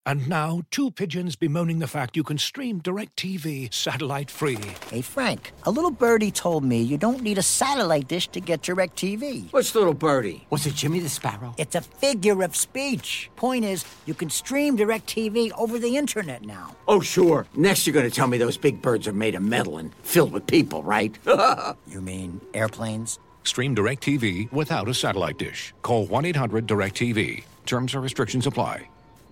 And now, two pigeons bemoaning the fact you can stream DirecTV satellite-free. Hey, Frank, a little birdie told me you don't need a satellite dish to get DirecTV. Which little birdie? Was it Jimmy the Sparrow? It's a figure of speech. Point is, you can stream DirecTV over the internet now. Oh, sure. Next you're going to tell me those big birds are made of metal and filled with people, right? You mean airplanes? Stream DirecTV without a satellite dish. Call 1-800-DirecTV. Terms or restrictions apply.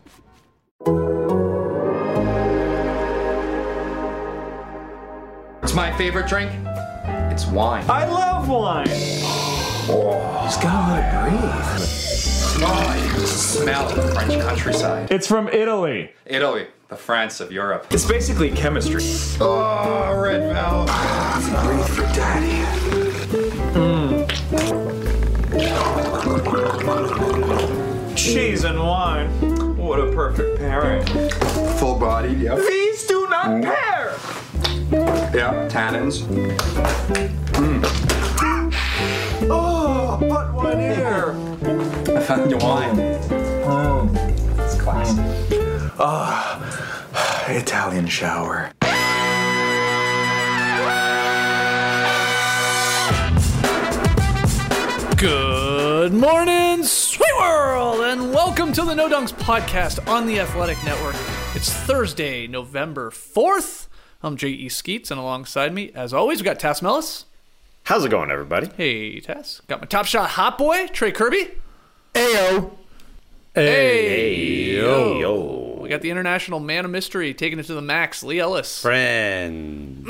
It's my favorite drink. It's wine. I love wine. He's got to breathe. Oh, you can smell the French countryside. It's from Italy. Italy, the France of Europe. It's basically chemistry. Oh, red velvet. Breathe for daddy. Cheese and wine. What a perfect pairing. Full bodied, yep. These do not pair. Yeah, tannins. Oh, but one ear. I found your wine. It's classic. Italian shower. Good morning, sweet world, and welcome to the No Dunks podcast on the Athletic Network. It's Thursday, November 4th. I'm J.E. Skeets, and alongside me, as always, we got Tass Mellis. How's it going, everybody? Hey, Tass. Got my top shot hot boy, Trey Kirby. Ayo. Hey, yo. We got the international man of mystery taking it to the max, Lee Ellis. Friends.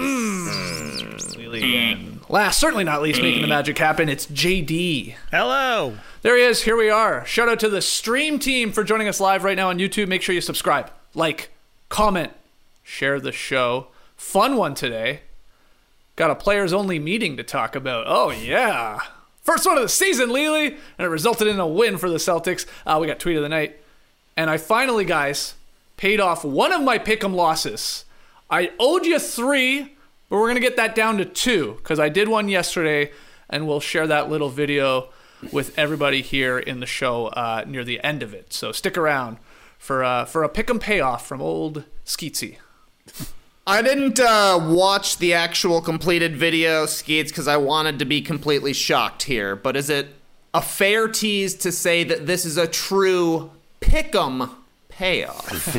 Last, certainly not least, making the magic happen, it's JD. Hello. There he is. Here we are. Shout out to the stream team for joining us live right now on YouTube. Make sure you subscribe, like, comment, share the show. Fun one today. Got a players-only meeting to talk about. Oh, yeah. First one of the season, Lily. And it resulted in a win for the Celtics. We got tweet of the night. And I finally, guys, paid off one of my pick'em losses. I owed you 3, but we're going to get that down to 2 because I did one yesterday, and we'll share that little video with everybody here in the show near the end of it. So stick around for a pick'em payoff from old Skeetsy. I didn't watch the actual completed video, Skeets, because I wanted to be completely shocked here. But is it a fair tease to say that this is a true pick'em payoff?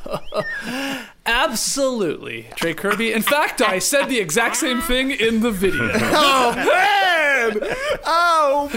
Absolutely, Trey Kirby. In fact, I said the exact same thing in the video. Oh, man! Oh,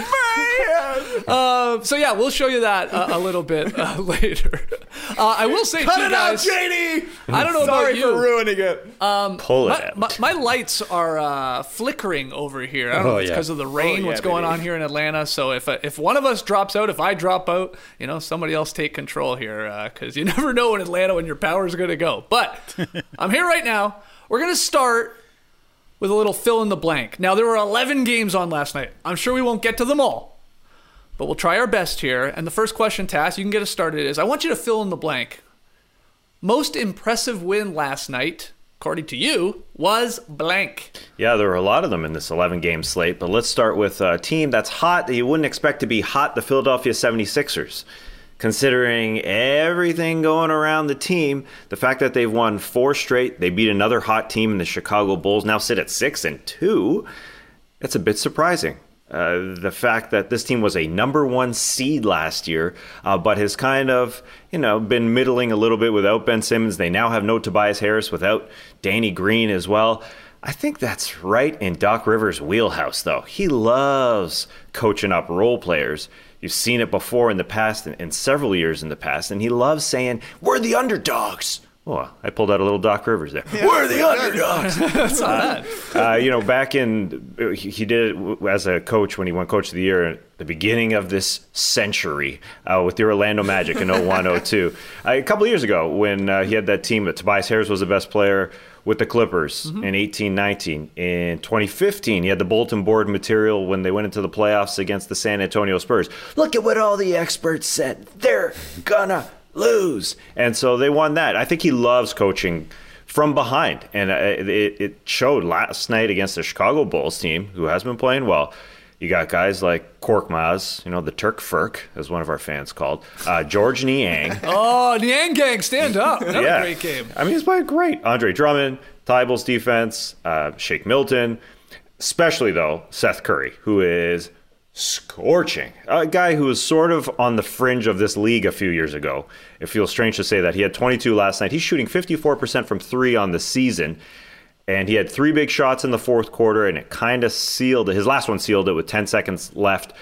man! So yeah, we'll show you that a little bit later. I will say, Cut too, it guys, out, JD! I don't know about you. Sorry for ruining it. Pull it out. My lights are flickering over here. I don't know if it's because of the rain, what's going on here in Atlanta. So if one of us drops out, if I drop out, somebody else take control here, because you never know in Atlanta when your power's going to go. But I'm here right now. We're going to start with a little fill in the blank. Now, there were 11 games on last night. I'm sure we won't get to them all, but we'll try our best here. And the first question, Tass, you can get us started, is I want you to fill in the blank. Most impressive win last night, according to you, was blank. Yeah, there were a lot of them in this 11-game slate, but let's start with a team that's hot that you wouldn't expect to be hot, the Philadelphia 76ers. Considering everything going around the team, the fact that they've won 4 straight, they beat another hot team in the Chicago Bulls, now sit at 6-2, that's a bit surprising. The fact that this team was a number 1 seed last year, but has kind of, been middling a little bit without Ben Simmons. They now have no Tobias Harris without Danny Green as well. I think that's right in Doc Rivers' wheelhouse, though. He loves coaching up role players. You've seen it before in the past, and several years in the past, and he loves saying, "We're the underdogs." Well, I pulled out a little Doc Rivers there. Yeah, we're the underdogs. That's not bad. Back he did it as a coach when he won Coach of the Year at the beginning of this century with the Orlando Magic in 01-02. A couple of years ago when he had that team that Tobias Harris was the best player with the Clippers in 18-19. In 2015, he had the bulletin board material when they went into the playoffs against the San Antonio Spurs. Look at what all the experts said. They're gonna lose. And so they won that. I think he loves coaching from behind. And it showed last night against the Chicago Bulls team, who has been playing well. You got guys like Korkmaz, the Turk Furk, as one of our fans called, George Niang. Oh, Niang Gang, stand up. Another great game. I mean, he's playing great. Andre Drummond, Tyball's defense, Shake Milton, especially, though, Seth Curry, who is scorching. A guy who was sort of on the fringe of this league a few years ago. It feels strange to say that. He had 22 last night. He's shooting 54% from three on the season. And he had 3 big shots in the fourth quarter, and it kind of sealed it. His last one sealed it with 10 seconds left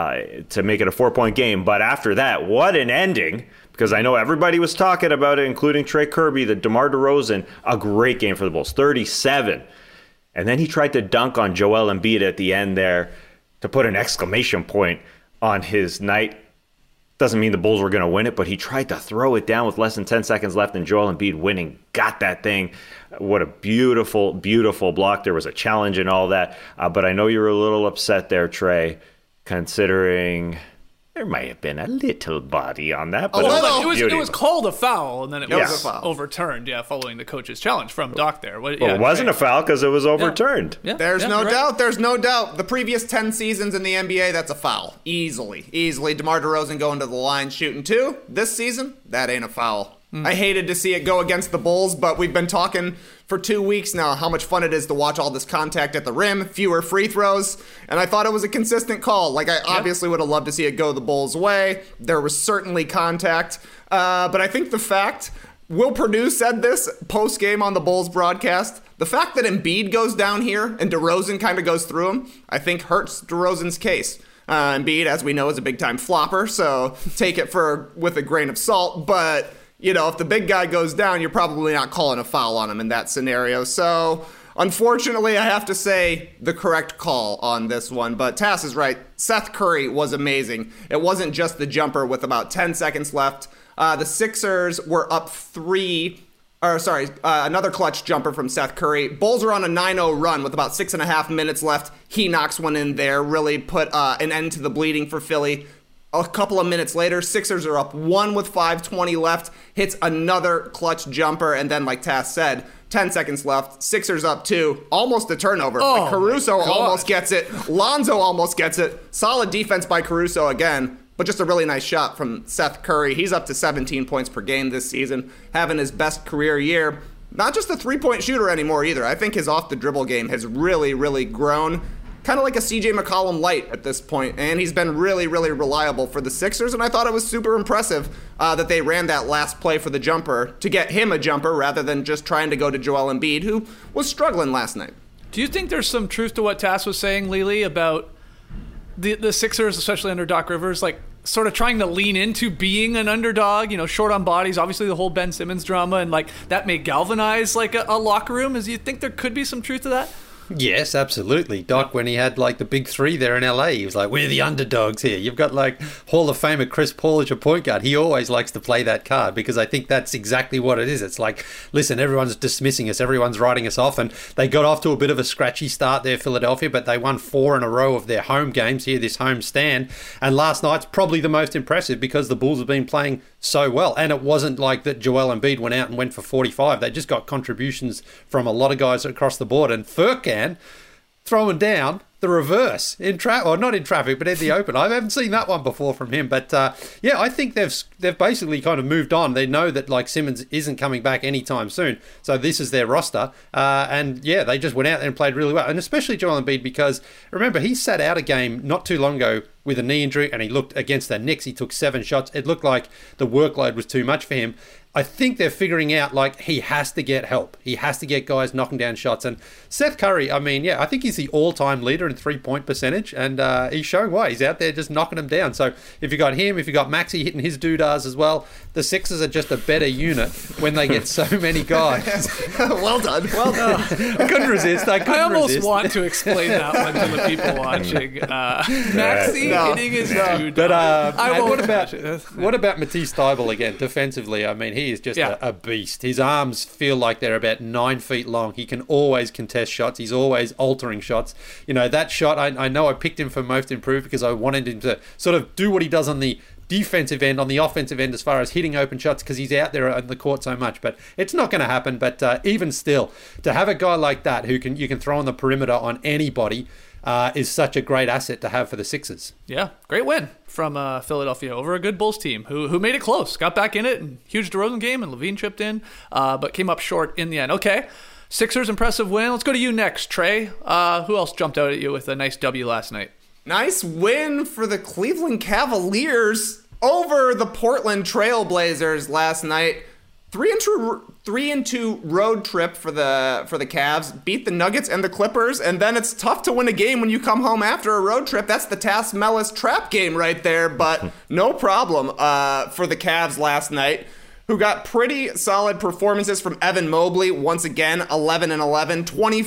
to make it a 4-point game. But after that, what an ending. Because I know everybody was talking about it, including Trey Kirby, the DeMar DeRozan, a great game for the Bulls, 37. And then he tried to dunk on Joel Embiid at the end there to put an exclamation point on his night. Doesn't mean the Bulls were going to win it, but he tried to throw it down with less than 10 seconds left, and Joel Embiid winning, got that thing. What a beautiful, beautiful block. There was a challenge and all that. But I know you were a little upset there, Trey, considering there might have been a little body on that. But it was called a foul, and then it was overturned, following the coach's challenge from Doc there. Well, it wasn't a foul because it was overturned. Yeah. There's no doubt. The previous 10 seasons in the NBA, that's a foul. Easily. DeMar DeRozan going to the line shooting 2. This season, that ain't a foul. I hated to see it go against the Bulls, but we've been talking for 2 weeks now how much fun it is to watch all this contact at the rim, fewer free throws, and I thought it was a consistent call. Like, I obviously would have loved to see it go the Bulls' way. There was certainly contact, but I think the fact, Will Perdue said this post-game on the Bulls broadcast, the fact that Embiid goes down here and DeRozan kind of goes through him, I think hurts DeRozan's case. Embiid, as we know, is a big-time flopper, so take it with a grain of salt, but if the big guy goes down, you're probably not calling a foul on him in that scenario. So, unfortunately, I have to say the correct call on this one. But Tass is right. Seth Curry was amazing. It wasn't just the jumper with about 10 seconds left. The Sixers were up 3. Another clutch jumper from Seth Curry. Bulls are on a 9-0 run with about 6.5 minutes left. He knocks one in there, really put an end to the bleeding for Philly. A couple of minutes later, Sixers are up 1 with 5:20 left, hits another clutch jumper, and then, like Tass said, 10 seconds left, Sixers up 2, almost a turnover. Caruso almost gets it. Lonzo almost gets it. Solid defense by Caruso again, but just a really nice shot from Seth Curry. He's up to 17 points per game this season, having his best career year. Not just a three-point shooter anymore either. I think his off-the-dribble game has really, really grown. Kind of like a CJ McCollum light at this point, and he's been really, really reliable for the Sixers, and I thought it was super impressive that they ran that last play for the jumper to get him a jumper rather than just trying to go to Joel Embiid, who was struggling last night. Do you think there's some truth to what Tass was saying, Lily, about the Sixers, especially under Doc Rivers, like sort of trying to lean into being an underdog, short on bodies, obviously the whole Ben Simmons drama, and like that may galvanize like a locker room? Do you think there could be some truth to that? Yes, absolutely. Doc, when he had like the big 3 there in LA, he was like, we're the underdogs here. You've got like Hall of Famer Chris Paul as your point guard. He always likes to play that card because I think that's exactly what it is. It's like, listen, everyone's dismissing us. Everyone's writing us off. And they got off to a bit of a scratchy start there, Philadelphia, but they won 4 in a row of their home games here, this home stand. And last night's probably the most impressive because the Bulls have been playing so well. And it wasn't like that Joel Embiid went out and went for 45. They just got contributions from a lot of guys across the board. And Furkan throwing down the reverse not in traffic, but in the open. I haven't seen that one before from him. But I think they've basically kind of moved on. They know that like Simmons isn't coming back anytime soon, so this is their roster. They just went out there and played really well, and especially Joel Embiid because remember he sat out a game not too long ago with a knee injury, and he looked against the Knicks. He took 7 shots. It looked like the workload was too much for him. I think they're figuring out, like, he has to get help. He has to get guys knocking down shots. And Seth Curry, I think he's the all-time leader in three-point percentage, and he's showing why. He's out there just knocking them down. So if you got him, if you got Maxey hitting his doodahs as well, the Sixers are just a better unit when they get so many guys. Well done. I couldn't resist. I almost want to explain that one to the people watching. Maxey hitting his doodah. But what about Matisse Thybulle again, defensively? I mean, he is just a beast. His arms feel like they're about 9 feet long. He can always contest shots. He's always altering shots. That shot, I know I picked him for most improved because I wanted him to sort of do what he does on the defensive end, on the offensive end as far as hitting open shots because he's out there on the court so much. But it's not going to happen. But even still, to have a guy like that who you can throw on the perimeter on anybody, is such a great asset to have for the Sixers. Yeah, great win from Philadelphia over a good Bulls team who made it close, got back in it, and huge DeRozan game, and Levine chipped in, but came up short in the end. Okay, Sixers impressive win. Let's go to you next, Trey. Who else jumped out at you with a nice W last night? Nice win for the Cleveland Cavaliers over the Portland Trail Blazers last night. 3-2 road trip for the Cavs, beat the Nuggets and the Clippers, and then it's tough to win a game when you come home after a road trip. That's the Tas Melas trap game right there, but no problem for the Cavs last night, who got pretty solid performances from Evan Mobley. Once again, 11-11,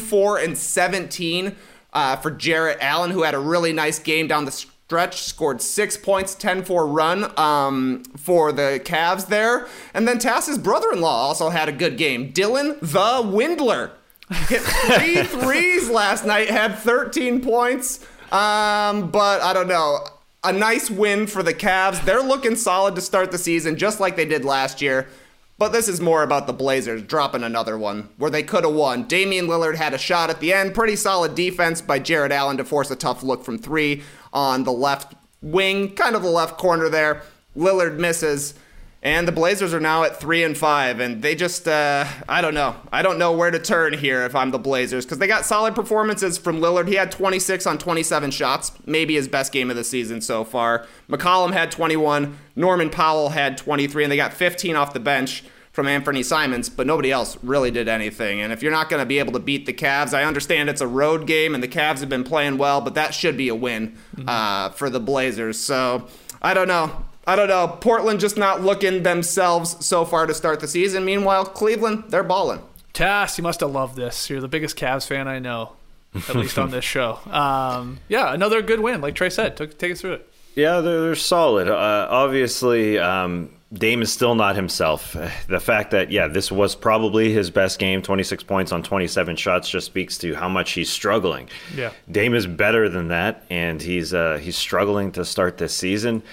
24-17 for Jarrett Allen, who had a really nice game down the stretch, scored 6 points, 10-4 run for the Cavs there. And then Tass's brother-in-law also had a good game. Dylan the Windler hit 3 threes last night, had 13 points. But I don't know. A nice win for the Cavs. They're looking solid to start the season, just like they did last year. But this is more about the Blazers dropping another one where they could have won. Damian Lillard had a shot at the end. Pretty solid defense by Jarrett Allen to force a tough look from 3 on the left wing, kind of the left corner there. Lillard misses. And the Blazers are now at 3-5, and they just, I don't know. I don't know where to turn here if I'm the Blazers, because they got solid performances from Lillard. He had 26 on 27 shots, maybe his best game of the season so far. McCollum had 21, Norman Powell had 23, and they got 15 off the bench from Anthony Simons, but nobody else really did anything. And if you're not going to be able to beat the Cavs, I understand it's a road game, and the Cavs have been playing well, but that should be a win for the Blazers. So, I don't know. Portland just not looking themselves so far to start the season. Meanwhile, Cleveland, they're balling. Tass, you must have loved this. You're the biggest Cavs fan I know, at least on this show. Yeah, another good win, like Trey said. Take us through it. Yeah, they're solid. Obviously, Dame is still not himself. The fact that, this was probably his best game, 26 points on 27 shots, just speaks to how much he's struggling. Yeah, Dame is better than that, and he's struggling to start this season.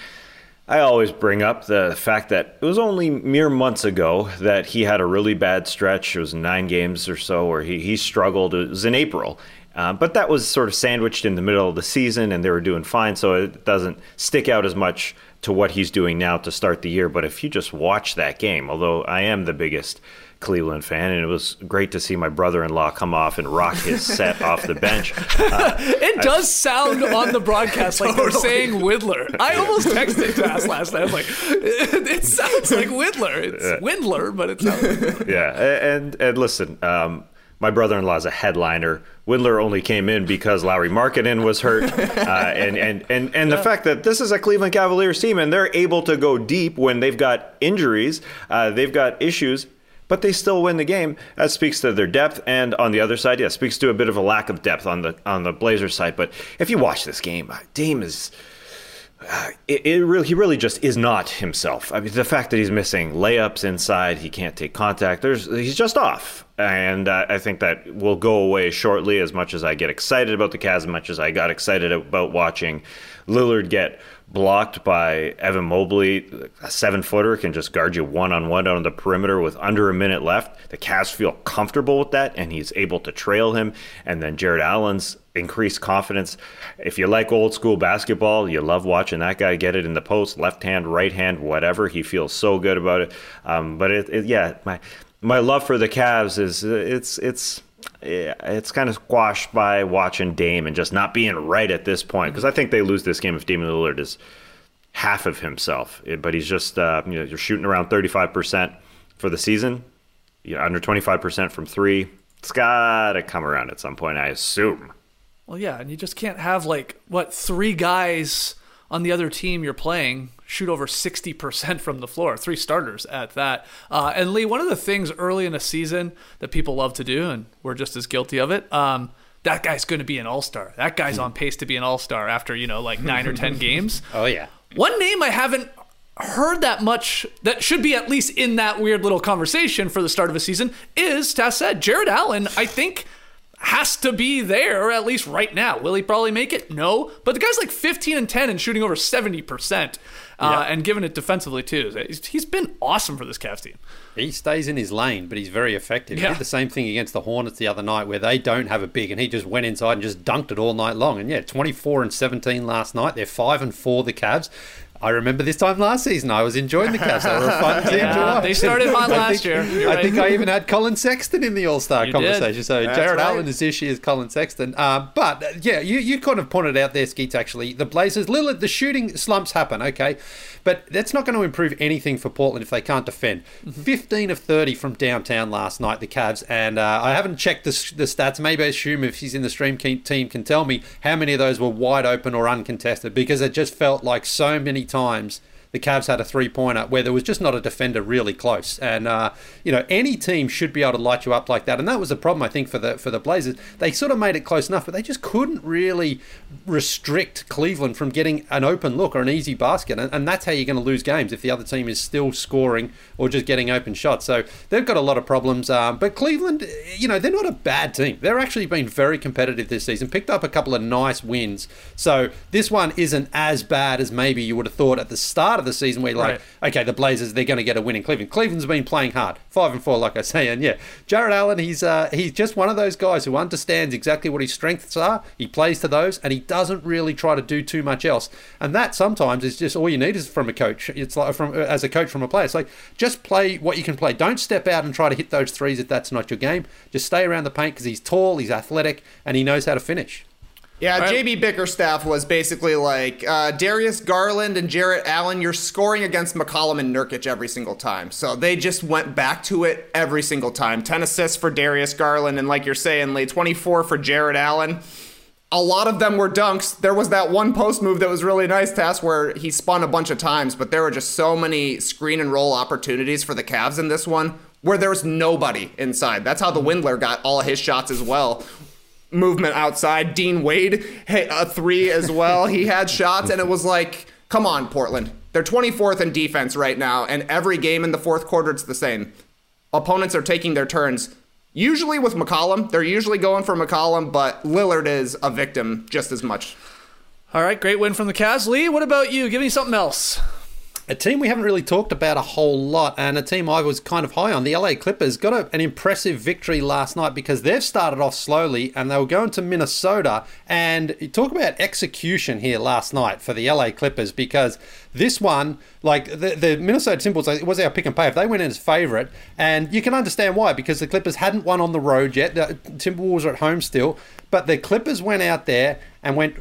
I always bring up the fact that it was only mere months ago that he had a really bad stretch. It was 9 games or so where he struggled. It was in April. But that was sort of sandwiched in the middle of the season, and they were doing fine, so it doesn't stick out as much to what he's doing now to start the year. But if you just watch that game, although I am the biggest Cleveland fan, and it was great to see my brother-in-law come off and rock his set off the bench. It does sound on the broadcast like they're saying Windler. I almost texted Tass last night. I was like, it sounds like Windler. It's Windler, but it sounds like Windler. Yeah, and listen, my brother-in-law is a headliner. Windler only came in because Lauri Markkanen was hurt, and the fact that this is a Cleveland Cavaliers team and they're able to go deep when they've got injuries, they've got issues, but they still win the game. That speaks to their depth, and on the other side, speaks to a bit of a lack of depth on the Blazers side. But if you watch this game, Dame is. He really just is not himself. I mean, the fact that he's missing layups inside, he can't take contact. He's just off, and I think that will go away shortly. As much as I get excited about the Cavs, as much as I got excited about watching Lillard get blocked by Evan Mobley, a 7-footer can just guard you one-on-one on the perimeter with under a minute left. The Cavs feel comfortable with that, and he's able to trail him. And then Jarrett Allen's increased confidence. If you like old school basketball, you love watching that guy get it in the post, left hand, right hand, whatever. He feels so good about it. But my love for the Cavs is it's kind of squashed by watching Dame and just not being right at this point, because I think they lose this game if Damian Lillard is half of himself. But he's just you're shooting around 35% for the season, under 25% from 3. It's got to come around at some point, I assume. Well, yeah, and you just can't have 3 guys on the other team you're playing shoot over 60% from the floor, 3 starters at that. And Lee, one of the things early in a season that people love to do, and we're just as guilty of it, that guy's going to be an all-star. That guy's on pace to be an all-star after, 9 or 10 games. Oh, yeah. One name I haven't heard that much that should be at least in that weird little conversation for the start of a season is, Tass said, Jarrett Allen, I think, has to be there, at least right now. Will he probably make it? No. But the guy's 15 and 10 and shooting over 70%. and giving it defensively too. He's been awesome for this Cavs team. He stays in his lane, but he's very effective. Yeah. He did the same thing against the Hornets the other night where they don't have a big, and he just went inside and just dunked it all night long. And 24 and 17 last night. They're 5-4, the Cavs. I remember this time last season, I was enjoying the Cavs. They were a fun team to watch. They started hot last year. I think I even had Colin Sexton in the All-Star conversation. Did. So That's Jared right. Allen is this year's Colin Sexton. But you kind of pointed out there, Skeets, actually. The Blazers, Lillard, the shooting slumps happen, okay? But that's not going to improve anything for Portland if they can't defend. 15 of 30 from downtown last night, the Cavs. And I haven't checked the stats. Maybe I assume if he's in the stream team can tell me how many of those were wide open or uncontested, because it just felt like so many times the Cavs had a three-pointer where there was just not a defender really close. And, any team should be able to light you up like that. And that was the problem, I think, for the Blazers. They sort of made it close enough, but they just couldn't really restrict Cleveland from getting an open look or an easy basket. And that's how you're going to lose games, if the other team is still scoring or just getting open shots. So they've got a lot of problems. But Cleveland, they're not a bad team. They're actually been very competitive this season, picked up a couple of nice wins. So this one isn't as bad as maybe you would have thought at the start of the season, where you're like, okay, the Blazers, they're going to get a win in Cleveland. Cleveland's been playing hard, 5-4, like I say, and Jared Allen, he's just one of those guys who understands exactly what his strengths are. He plays to those, and he doesn't really try to do too much else. And that sometimes is just all you need is from a coach. It's like as a coach from a player. It's like, just play what you can play. Don't step out and try to hit those threes if that's not your game. Just stay around the paint because he's tall, he's athletic, and he knows how to finish. Yeah, JB Bickerstaff was basically like, Darius Garland and Jarrett Allen, you're scoring against McCollum and Nurkic every single time. So they just went back to it every single time. 10 assists for Darius Garland, and like you're saying, Lee, 24 for Jarrett Allen. A lot of them were dunks. There was that one post move that was really nice, Tass, where he spun a bunch of times, but there were just so many screen and roll opportunities for the Cavs in this one where there was nobody inside. That's how the Windler got all of his shots as well. Movement outside. Dean Wade hit a three as well. He had shots, and it was like, come on, Portland. They're 24th in defense right now, and every game in the fourth quarter, it's the same. Opponents are taking their turns. Usually with McCollum. They're usually going for McCollum, but Lillard is a victim just as much. All right, great win from the Cavs. Lee, what about you? Give me something else. A team we haven't really talked about a whole lot, and a team I was kind of high on, the LA Clippers, got an impressive victory last night because they've started off slowly and they were going to Minnesota. And you talk about execution here last night for the LA Clippers, because this one, like the Minnesota Timberwolves, it was our pick and pay. If they went in as favourite, and you can understand why, because the Clippers hadn't won on the road yet. The Timberwolves are at home still, but the Clippers went out there and went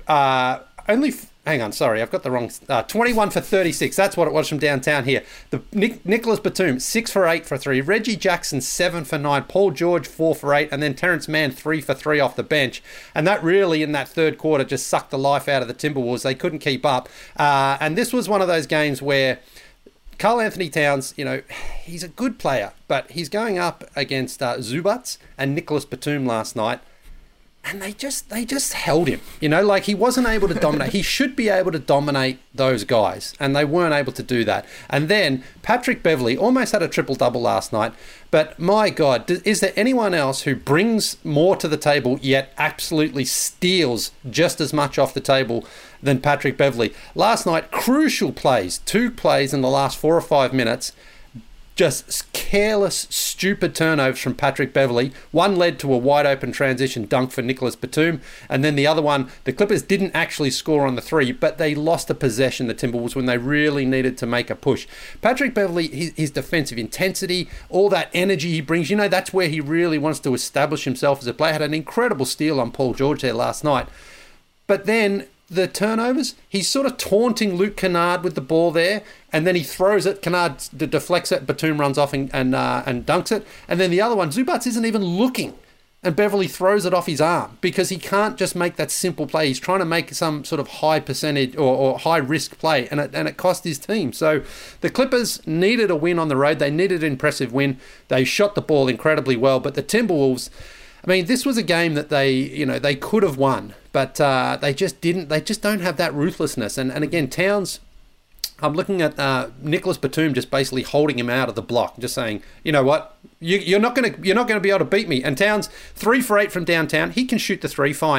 Hang on, sorry, I've got the wrong... 21 for 36, that's what it was from downtown here. Nicholas Batum, 6 for 8 for 3. Reggie Jackson, 7 for 9. Paul George, 4 for 8. And then Terrence Mann, 3 for 3 off the bench. And that really, in that third quarter, just sucked the life out of the Timberwolves. They couldn't keep up. And this was one of those games where Karl Anthony Towns, he's a good player, but he's going up against Zubats and Nicholas Batum last night. And they just held him, like he wasn't able to dominate. He should be able to dominate those guys, and they weren't able to do that. And then Patrick Beverley almost had a triple-double last night, but my God, is there anyone else who brings more to the table yet absolutely steals just as much off the table than Patrick Beverley? Last night, crucial plays, 2 plays in the last 4 or 5 minutes, just careless, stupid turnovers from Patrick Beverley. One led to a wide-open transition dunk for Nicholas Batum, and then the other one, the Clippers didn't actually score on the 3, but they lost a possession, the Timberwolves, when they really needed to make a push. Patrick Beverley, his defensive intensity, all that energy he brings, that's where he really wants to establish himself as a player. Had an incredible steal on Paul George there last night. But then the turnovers, he's sort of taunting Luke Kennard with the ball there, and then he throws it, Kennard deflects it, Batum runs off and dunks it, and then the other one, Zubats isn't even looking, and Beverley throws it off his arm because he can't just make that simple play. He's trying to make some sort of high percentage or high risk play, and it cost his team. So the Clippers needed a win on the road. They needed an impressive win. They shot the ball incredibly well, but the Timberwolves, this was a game that they could have won, but they just didn't. They just don't have that ruthlessness. And again, Towns, I'm looking at Nicholas Batum just basically holding him out of the block, just saying, you know what, you're not going to be able to beat me. And Towns, 3 for 8 from downtown. He can shoot the 3, fine.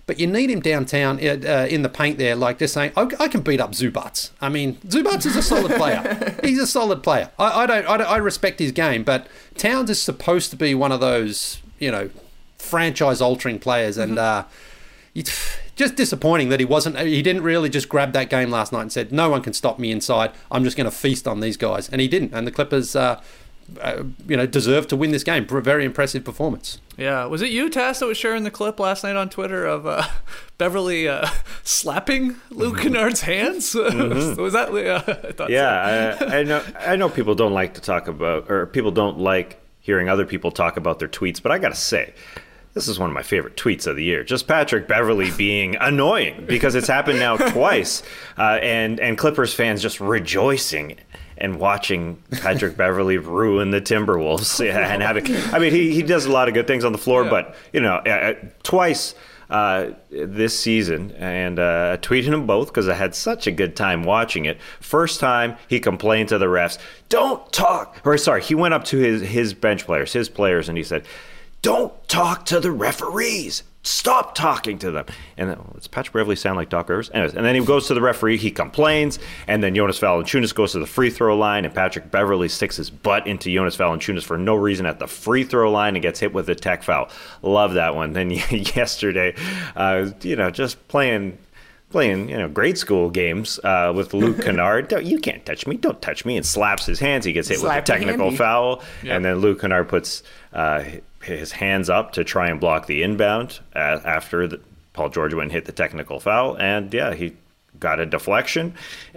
but you need him downtown in the paint there, like just saying, I can beat up Zubats. I mean, Zubats is a solid player. He's a solid player. I respect his game, but Towns is supposed to be one of those, franchise-altering players, and just disappointing that he didn't really just grab that game last night and said, no one can stop me inside. I'm just going to feast on these guys. And he didn't. And the Clippers, deserved to win this game. Very impressive performance. Yeah. Was it you, Tass, that was sharing the clip last night on Twitter of Beverly slapping Luke Kennard's hands? Mm-hmm. Was that? I thought so. I know people don't like to talk about, or people don't like hearing other people talk about their tweets, but I got to say, this is one of my favorite tweets of the year. Just Patrick Beverly being annoying, because it's happened now twice, and Clippers fans just rejoicing and watching Patrick Beverly ruin the Timberwolves. And he does a lot of good things on the floor, but twice this season, and I tweeted them both because I had such a good time watching it. First time he complained to the refs, he went up to his bench players, his players, and he said, don't talk to the referees. Stop talking to them. And does Patrick Beverly sound like Doc Rivers? Anyways, and then he goes to the referee, he complains, and then Jonas Valanciunas goes to the free throw line, and Patrick Beverly sticks his butt into Jonas Valanciunas for no reason at the free throw line and gets hit with a tech foul. Love that one. Then yesterday, just playing grade school games with Luke Kennard. You can't touch me. Don't touch me. And slaps his hands. He gets hit with a technical foul. Yep. And then Luke Kennard puts his hands up to try and block the inbound after Paul George went and hit the technical foul. And, he got a deflection.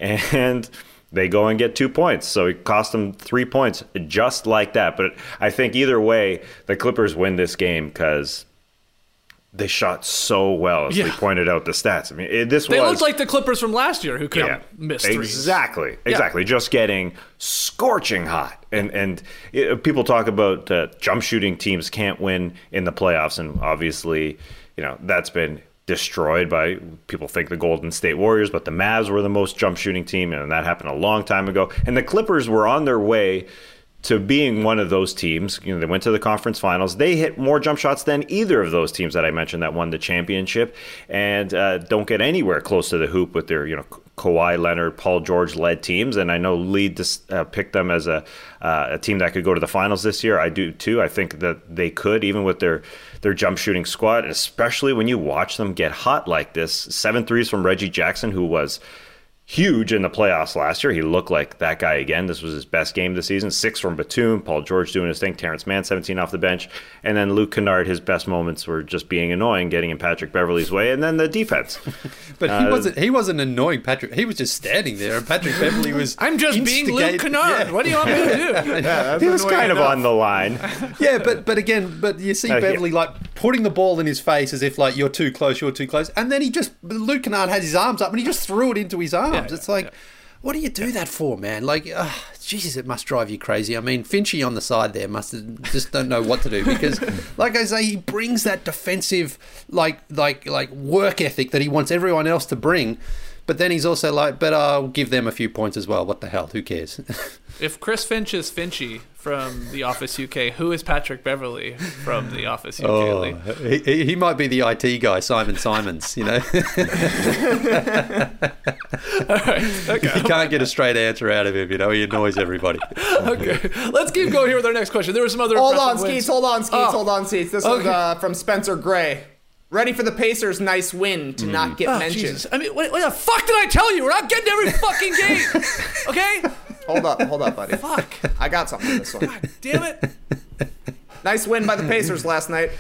And they go and get 2 points. So it cost them 3 points just like that. But I think either way, the Clippers win this game because they shot so well, as we pointed out the stats. I mean, they looked like the Clippers from last year who couldn't miss threes. Exactly. Just getting scorching hot. And people talk about jump shooting teams can't win in the playoffs, and obviously, that's been destroyed by people think the Golden State Warriors, but the Mavs were the most jump shooting team, and that happened a long time ago. And the Clippers were on their way to being one of those teams. They went to the conference finals. They hit more jump shots than either of those teams that I mentioned that won the championship, and don't get anywhere close to the hoop with their Kawhi Leonard, Paul George led teams. And I know Lee picked them as a team that could go to the finals this year. I do too. I think that they could, even with their jump shooting squad, especially when you watch them get hot like this. 7 threes from Reggie Jackson, who was huge in the playoffs last year. He looked like that guy again. This was his best game this season. 6 from Batum, Paul George doing his thing, Terrence Mann 17 off the bench, and then Luke Kennard, his best moments were just being annoying, getting in Patrick Beverly's way, and then the defense. But he wasn't annoying Patrick. He was just standing there, and Patrick Beverly was I'm just being Luke Kennard. Yeah. What do you want me to do? He was kind of on the line. Yeah, but you see Beverly like putting the ball in his face as if like you're too close, and then Luke Kennard has his arms up and he just threw it into his arms. It's like, what do you do that for, man? Like, Jesus, it must drive you crazy. I mean, Finchy on the side there just don't know what to do, because, like I say, he brings that defensive, like work ethic that he wants everyone else to bring. But then he's also like, but I'll give them a few points as well. What the hell? Who cares? If Chris Finch is Finchy from The Office UK, who is Patrick Beverly from The Office UK? He might be the IT guy, Simon Simons, All right, okay. You can't get a straight answer out of him, he annoys everybody. Okay, let's keep going here with our next question. There were some other Hold on, Skeets. This one's from Spencer Gray. Ready for the Pacers' nice win to not get mentioned. Jesus. I mean, what the fuck did I tell you? We're not getting to every fucking game. Okay? Hold up, buddy. Fuck. I got something for this one. God damn it. Nice win by the Pacers last night.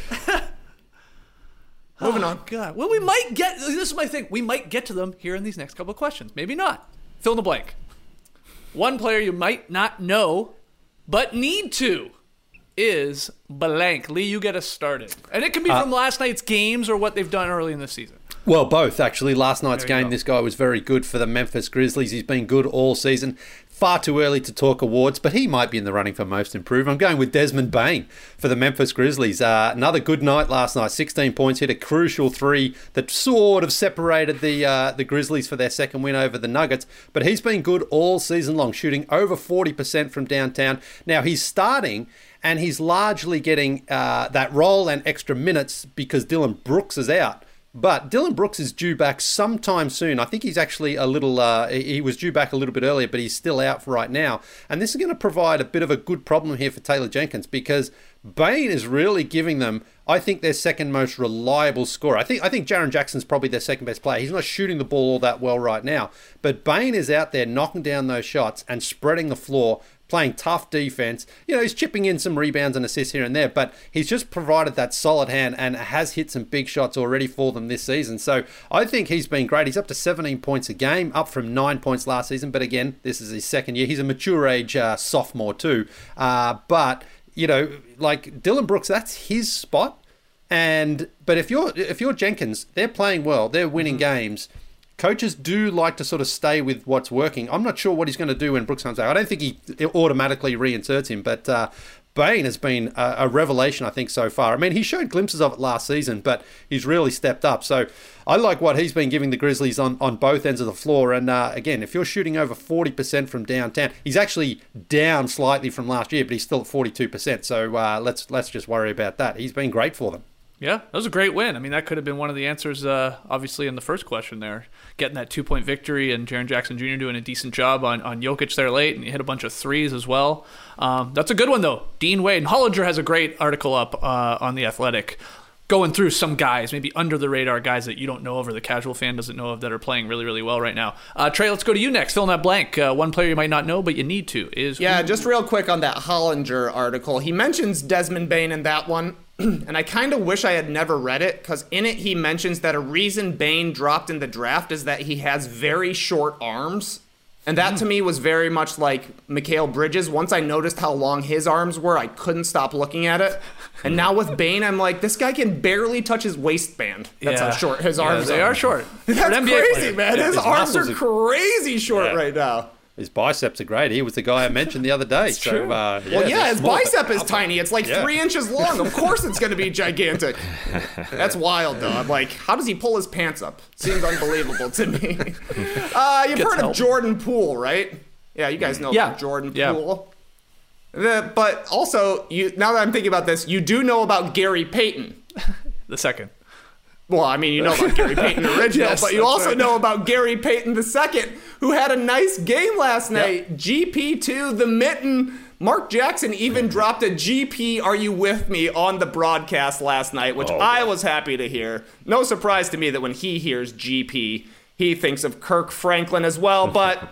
Moving on. God. Well, this is my thing. We might get to them here in these next couple of questions. Maybe not. Fill in the blank. One player you might not know, but need to, is blank. Lee, you get us started. And it can be from last night's games or what they've done early in the season. Well, both, actually. Last night's game, this guy was very good for the Memphis Grizzlies. He's been good all season. Far too early to talk awards, but he might be in the running for most improved. I'm going with Desmond Bane for the Memphis Grizzlies. Another good night last night. 16 points, hit a crucial 3 that sort of separated the Grizzlies for their second win over the Nuggets. But he's been good all season long, shooting over 40% from downtown. Now, he's starting, and he's largely getting that role and extra minutes because Dylan Brooks is out. But Dylan Brooks is due back sometime soon. I think he's actually a little, he was due back a little bit earlier, but he's still out for right now. And this is going to provide a bit of a good problem here for Taylor Jenkins, because Bain is really giving them, I think, their second most reliable scorer. I think Jaren Jackson's probably their second best player. He's not shooting the ball all that well right now. But Bain is out there knocking down those shots and spreading the floor, playing tough defense. You know, he's chipping in some rebounds and assists here and there, but he's just provided that solid hand and has hit some big shots already for them this season. So I think he's been great. He's up to 17 points a game, up from 9 points last season. But again, this is his second year. He's a mature age sophomore too. But, you know, like Dylan Brooks, that's his spot. But if you're Jenkins, they're playing well, they're winning games. Coaches do like to sort of stay with what's working. I'm not sure what he's going to do when Brooks comes out. I don't think he automatically reinserts him, but Bain has been a revelation, I think, so far. I mean, he showed glimpses of it last season, but he's really stepped up. So I like what he's been giving the Grizzlies on both ends of the floor. And again, if you're shooting over 40% from downtown, he's actually down slightly from last year, but he's still at 42%. So let's just worry about that. He's been great for them. Yeah, that was a great win. I mean, that could have been one of the answers, obviously, in the first question there. Getting that 2-point victory and Jaren Jackson Jr. doing a decent job on Jokic there late, and he hit a bunch of threes as well. That's a good one, though. Dean Wade. And Hollinger has a great article up on The Athletic going through some guys, maybe under-the-radar guys that you don't know of or the casual fan doesn't know of that are playing really, really well right now. Trey, let's go to you next. Fill in that blank. One player you might not know, but you need to is... Yeah, just real quick on that Hollinger article. He mentions Desmond Bane in that one. And I kind of wish I had never read it, because in it he mentions that a reason Bane dropped in the draft is that he has very short arms. And that to me was very much like Mikal Bridges. Once I noticed how long his arms were, I couldn't stop looking at it. And now with Bane, I'm like, this guy can barely touch his waistband. That's how short his arms are. They are short. That's crazy, man. His arms are muscles crazy short right now. His biceps are great. He was the guy I mentioned the other day. It's true. His bicep is tiny. It's like 3 inches long. Of course it's going to be gigantic. That's wild, though. I'm like, how does he pull his pants up? Seems unbelievable to me. You've heard of Jordan Poole, right? Yeah, you guys know about Jordan Poole. But also, now that I'm thinking about this, you do know about Gary Payton. The second. Well, I mean, you know about Gary Payton original, but you also know about Gary Payton II, who had a nice game last night. Yep. GP2, the mitten. Mark Jackson even dropped a GP, are you with me, on the broadcast last night, which I was happy to hear. No surprise to me that when he hears GP, he thinks of Kirk Franklin as well. But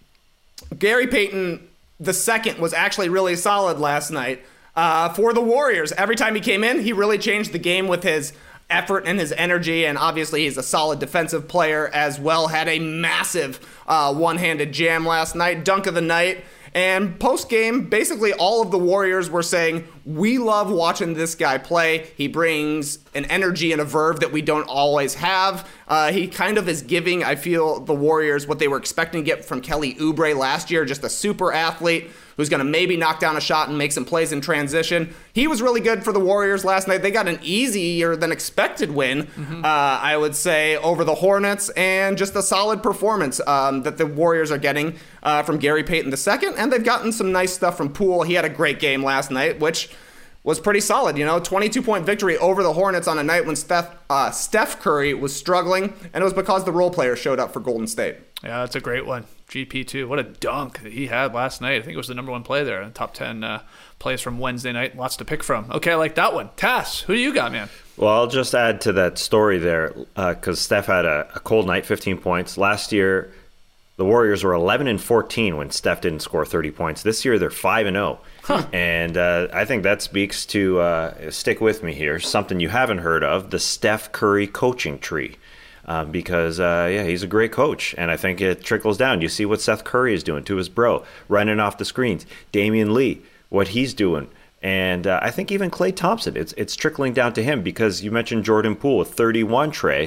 Gary Payton II was actually really solid last night for the Warriors. Every time he came in, he really changed the game with his effort and his energy, and obviously he's a solid defensive player as well. Had a massive one-handed jam last night, dunk of the night. And post-game, basically all of the Warriors were saying, we love watching this guy play. He brings an energy and a verve that we don't always have. He kind of is giving, I feel, the Warriors what they were expecting to get from Kelly Oubre last year, just a super athlete who's going to maybe knock down a shot and make some plays in transition. He was really good for the Warriors last night. They got an easier than expected win, I would say, over the Hornets, and just a solid performance that the Warriors are getting from Gary Payton II, and they've gotten some nice stuff from Poole. He had a great game last night, which was pretty solid, 22-point victory over the Hornets on a night when Steph Curry was struggling, and it was because the role players showed up for Golden State. Yeah, that's a great one. GP2, what a dunk that he had last night. I think it was the number one play there in the top 10 plays from Wednesday night. Lots to pick from. Okay, I like that one. Tass, who do you got, man? Well, I'll just add to that story there because Steph had a cold night, 15 points. Last year, the Warriors were 11-14 when Steph didn't score 30 points. This year, they're 5-0. And I think that speaks to, stick with me here, something you haven't heard of, the Steph Curry coaching tree. Because he's a great coach, and I think it trickles down. You see what Seth Curry is doing to his bro, running off the screens. Damian Lee, what he's doing. And I think even Klay Thompson, it's trickling down to him, because you mentioned Jordan Poole with 31, Trey.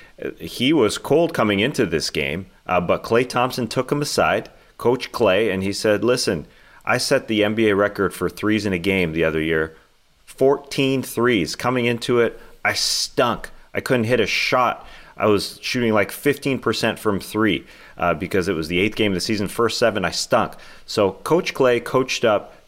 He was cold coming into this game, but Klay Thompson took him aside, Coach Klay, and he said, listen, I set the NBA record for threes in a game the other year, 14 threes. Coming into it, I stunk. I couldn't hit a shot. I was shooting like 15% from three because it was the 8th game of the season. First 7, I stunk. So Coach Klay coached up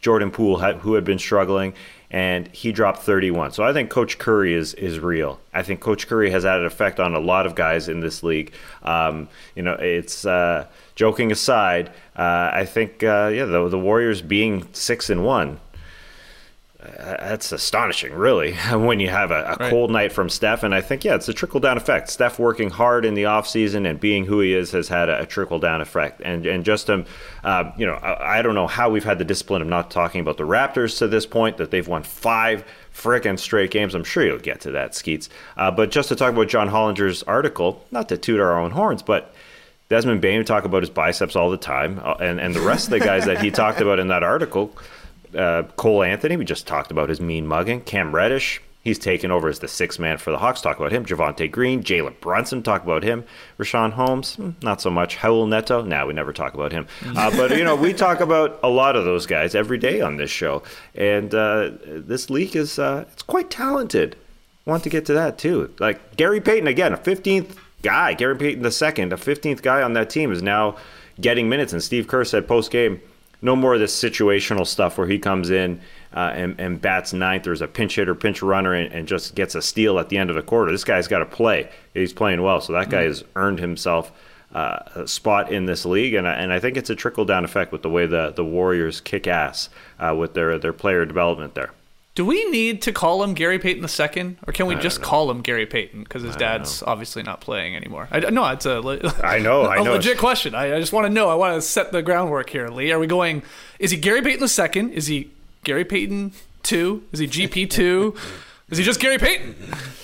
Jordan Poole, who had been struggling, and he dropped 31. So I think Coach Curry is real. I think Coach Curry has had an effect on a lot of guys in this league. It's joking aside. I think the Warriors being 6-1. That's astonishing, really, when you have a cold night from Steph. And I think, it's a trickle-down effect. Steph working hard in the offseason and being who he is has had a trickle-down effect. And just I don't know how we've had the discipline of not talking about the Raptors to this point, that they've won 5 frickin' straight games. I'm sure you'll get to that, Skeets. But just to talk about John Hollinger's article, not to toot our own horns, but Desmond Bane, we talk about his biceps all the time. And the rest of the guys that he talked about in that article, Cole Anthony, we just talked about his mean mugging. Cam Reddish, he's taken over as the sixth man for the Hawks. Talk about him. Javonte Green, Jalen Brunson, talk about him. Rashawn Holmes, not so much. Raul Neto, we never talk about him. But, we talk about a lot of those guys every day on this show. And this league is it's quite talented. Want to get to that, too. Like Gary Payton, again, a 15th guy. Gary Payton II, a 15th guy on that team, is now getting minutes. And Steve Kerr said post-game, no more of this situational stuff where he comes in and bats ninth. There's a pinch hitter, pinch runner, and just gets a steal at the end of the quarter. This guy's got to play. He's playing well. So that guy has earned himself a spot in this league. And I think it's a trickle-down effect with the way the Warriors kick ass with their player development there. Do we need to call him Gary Payton II, or can we just call him Gary Payton because his dad's obviously not playing anymore? No, it's a legit question. I just want to know. I want to set the groundwork here, Lee. Are we going? Is he Gary Payton II? Is he Gary Payton II? Is he GP2? Is he just Gary Payton?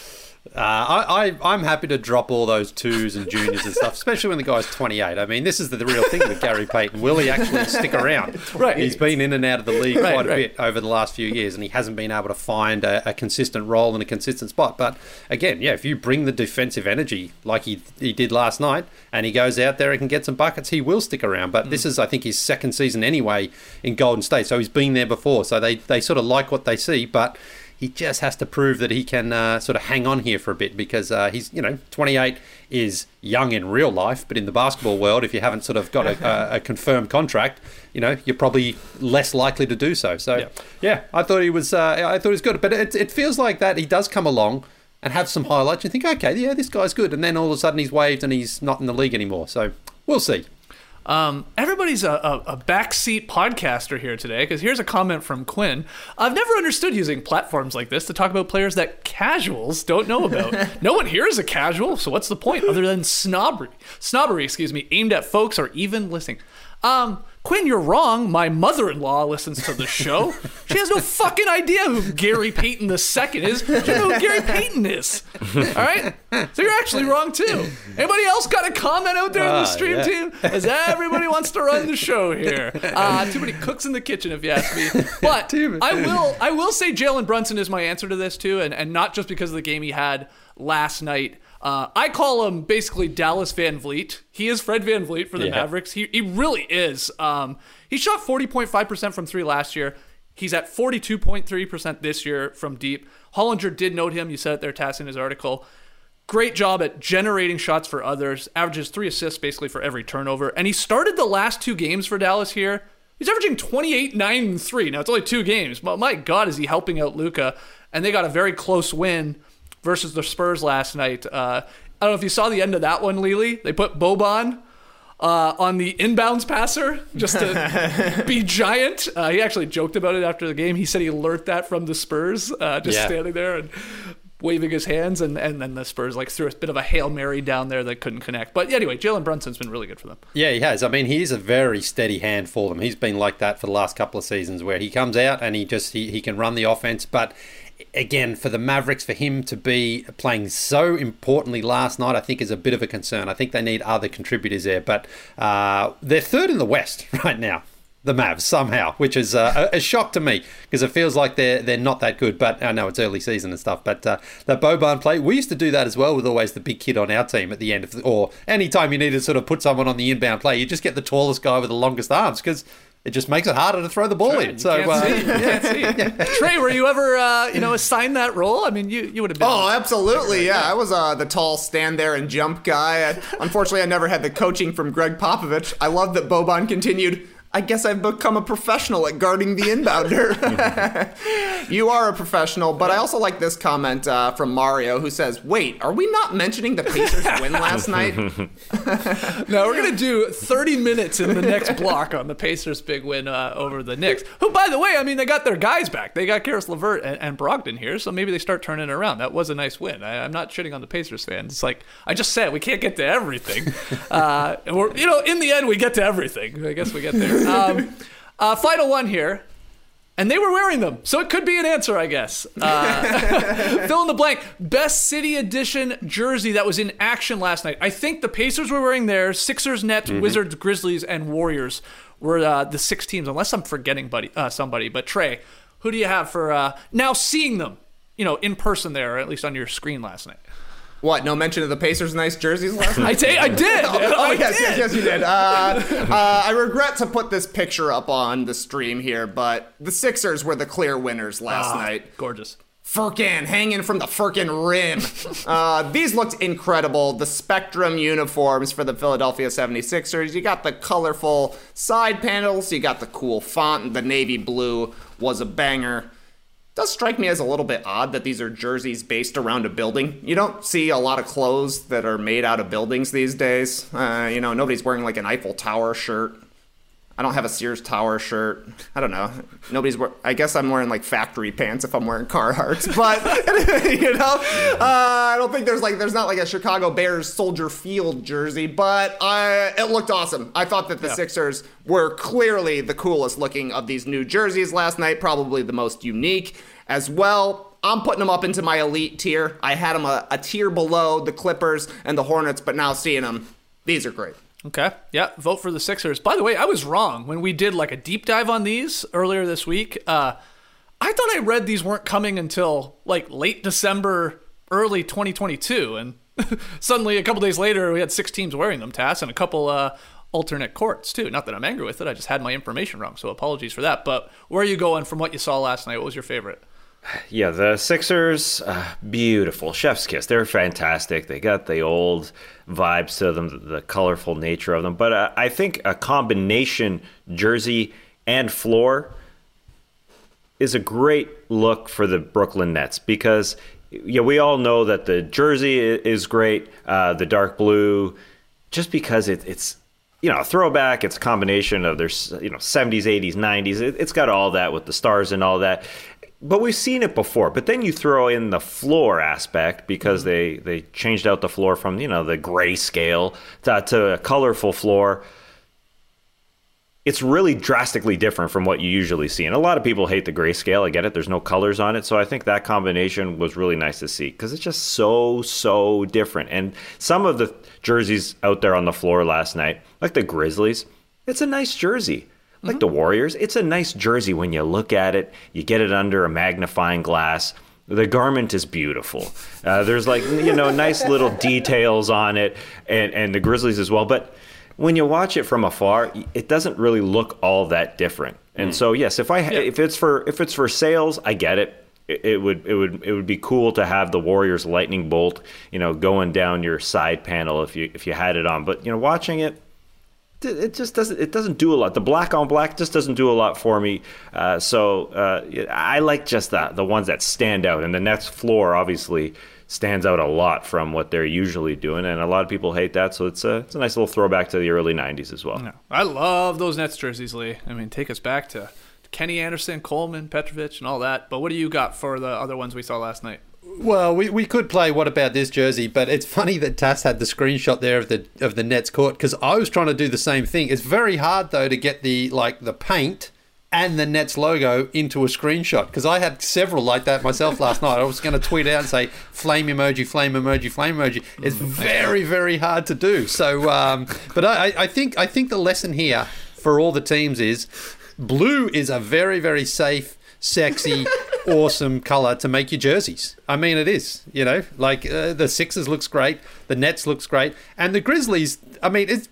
I'm happy to drop all those twos and juniors and stuff, especially when the guy's 28. I mean, this is the real thing with Gary Payton. Will he actually stick around? Right. He's been in and out of the league quite a bit over the last few years, and he hasn't been able to find a consistent role and a consistent spot. But again, if you bring the defensive energy like he did last night, and he goes out there and can get some buckets, he will stick around. But this is, I think, his second season anyway in Golden State, so he's been there before. So they sort of like what they see, but he just has to prove that he can sort of hang on here for a bit, because he's 28 is young in real life, but in the basketball world, if you haven't sort of got a confirmed contract, you're probably less likely to do so. So I thought he was good, but it feels like that he does come along and have some highlights and think, okay, this guy's good, and then all of a sudden he's waived and he's not in the league anymore. So we'll see. Everybody's a backseat podcaster here today, because here's a comment from Quinn. I've never understood using platforms like this to talk about players that casuals don't know about. No one here is a casual, so what's the point other than snobbery, aimed at folks or even listening. Quinn, you're wrong. My mother-in-law listens to the show. She has no fucking idea who Gary Payton II is. She doesn't know who Gary Payton is. All right? So you're actually wrong, too. Anybody else got a comment out there in the stream team? As everybody wants to run the show here. Too many cooks in the kitchen, if you ask me. But I will say Jalen Brunson is my answer to this, too, and not just because of the game he had last night. I call him basically Dallas Van Vliet. He is Fred Van Vliet for the Mavericks. He really is. He shot 40.5% from three last year. He's at 42.3% this year from deep. Hollinger did note him. You said it there, Tass, in his article. Great job at generating shots for others. Averages 3 assists basically for every turnover. And he started the last 2 games for Dallas here. He's averaging 28, 9, and 3. Now, it's only 2 games, but my God, is he helping out Luka. And they got a very close win versus the Spurs last night. I don't know if you saw the end of that one, Lily. They put Boban on the inbounds passer just to be giant. He actually joked about it after the game. He said he learned that from the Spurs, standing there and waving his hands, and then the Spurs threw a bit of a Hail Mary down there that couldn't connect. But anyway, Jalen Brunson's been really good for them. Yeah, he has. I mean, he's a very steady hand for them. He's been like that for the last couple of seasons, where he comes out and he can run the offense, but again, for the Mavericks, for him to be playing so importantly last night, I think is a bit of a concern. I think they need other contributors there. But they're third in the West right now, the Mavs, somehow, which is a shock to me, because it feels like they're not that good. But I know it's early season and stuff. But that Boban play, we used to do that as well with always the big kid on our team at the end of or anytime you need to sort of put someone on the inbound play, you just get the tallest guy with the longest arms, because it just makes it harder to throw the ball in. So, you can't see. Trey, were you ever, assigned that role? I mean, you would have been. Oh, absolutely, yeah. I was the tall stand there and jump guy. Unfortunately, I never had the coaching from Greg Popovich. I love that Boban continued I guess I've become a professional at guarding the inbounder. You are a professional, but I also like this comment from Mario who says, wait, are we not mentioning the Pacers win last night? No, we're going to do 30 minutes in the next block on the Pacers' big win over the Knicks, who, by the way, I mean, they got their guys back. They got Karis LeVert and Brogdon here, so maybe they start turning it around. That was a nice win. I'm not shitting on the Pacers fans. It's like, I just said, we can't get to everything. And we're, in the end, we get to everything. I guess we get there. Final one here. And they were wearing them, so it could be an answer, I guess. Fill in the blank. Best City Edition jersey that was in action last night. I think the Pacers were wearing theirs. Sixers, Nets, Wizards, Grizzlies, and Warriors were the 6 teams, unless I'm forgetting somebody. But Trey, who do you have for now seeing them, in person there, or at least on your screen last night? What? No mention of the Pacers' nice jerseys last night? I did. Yes, you did. I regret to put this picture up on the stream here, but the Sixers were the clear winners last night. Gorgeous. Firkin hanging from the Firkin rim. These looked incredible. The Spectrum uniforms for the Philadelphia 76ers. You got the colorful side panels. You got the cool font. The navy blue was a banger. Does strike me as a little bit odd that these are jerseys based around a building. You don't see a lot of clothes that are made out of buildings these days. Nobody's wearing like an Eiffel Tower shirt. I don't have a Sears Tower shirt. I don't know. I guess I'm wearing like factory pants if I'm wearing Carhartts. But, I don't think there's not like a Chicago Bears Soldier Field jersey. But it looked awesome. I thought that the Sixers were clearly the coolest looking of these new jerseys last night. Probably the most unique as well. I'm putting them up into my elite tier. I had them a tier below the Clippers and the Hornets, but now seeing them, these are great. Okay. Yeah. Vote for the Sixers. By the way, I was wrong when we did like a deep dive on these earlier this week. I thought I read these weren't coming until like late December, early 2022. And suddenly a couple days later, we had 6 teams wearing them, Tass, and a couple alternate courts too. Not that I'm angry with it. I just had my information wrong. So apologies for that. But where are you going from what you saw last night? What was your favorite? Yeah, the Sixers, beautiful. Chef's kiss. They're fantastic. They got the old vibes to them, the colorful nature of them. But I think a combination jersey and floor is a great look for the Brooklyn Nets because we all know that the jersey is great, the dark blue, just because it's a throwback. It's a combination of their 70s, 80s, 90s. It's got all that with the stars and all that. But we've seen it before. But then you throw in the floor aspect because they changed out the floor from, the grayscale to a colorful floor. It's really drastically different from what you usually see. And a lot of people hate the grayscale. I get it. There's no colors on it. So I think that combination was really nice to see because it's just so different. And some of the jerseys out there on the floor last night, like the Grizzlies, it's a nice jersey. Like the Warriors, it's a nice jersey when you look at it. You get it under a magnifying glass. The garment is beautiful. There's nice little details on it, and the Grizzlies as well. But when you watch it from afar, it doesn't really look all that different. And so yes, if it's for sales, I get it. It would be cool to have the Warriors lightning bolt, going down your side panel if you had it on. But watching it. It just doesn't do a lot. The black on black just doesn't do a lot for me. So I like just the ones that stand out. And the Nets floor obviously stands out a lot from what they're usually doing. And a lot of people hate that. So it's a nice little throwback to the early 90s as well. Yeah. I love those Nets jerseys, Lee. I mean, take us back to Kenny Anderson, Coleman, Petrovic, and all that. But what do you got for the other ones we saw last night? Well, we could play What About This jersey, but it's funny that Tass had the screenshot there of the Nets court because I was trying to do the same thing. It's very hard though to get the paint and the Nets logo into a screenshot because I had several like that myself last night. I was going to tweet out and say flame emoji, flame emoji, flame emoji. It's very, very hard to do. So, but I think the lesson here for all the teams is blue is a very, very safe, sexy, awesome color to make your jerseys. I mean, it is, the Sixers looks great, the Nets looks great, and the Grizzlies, I mean, it's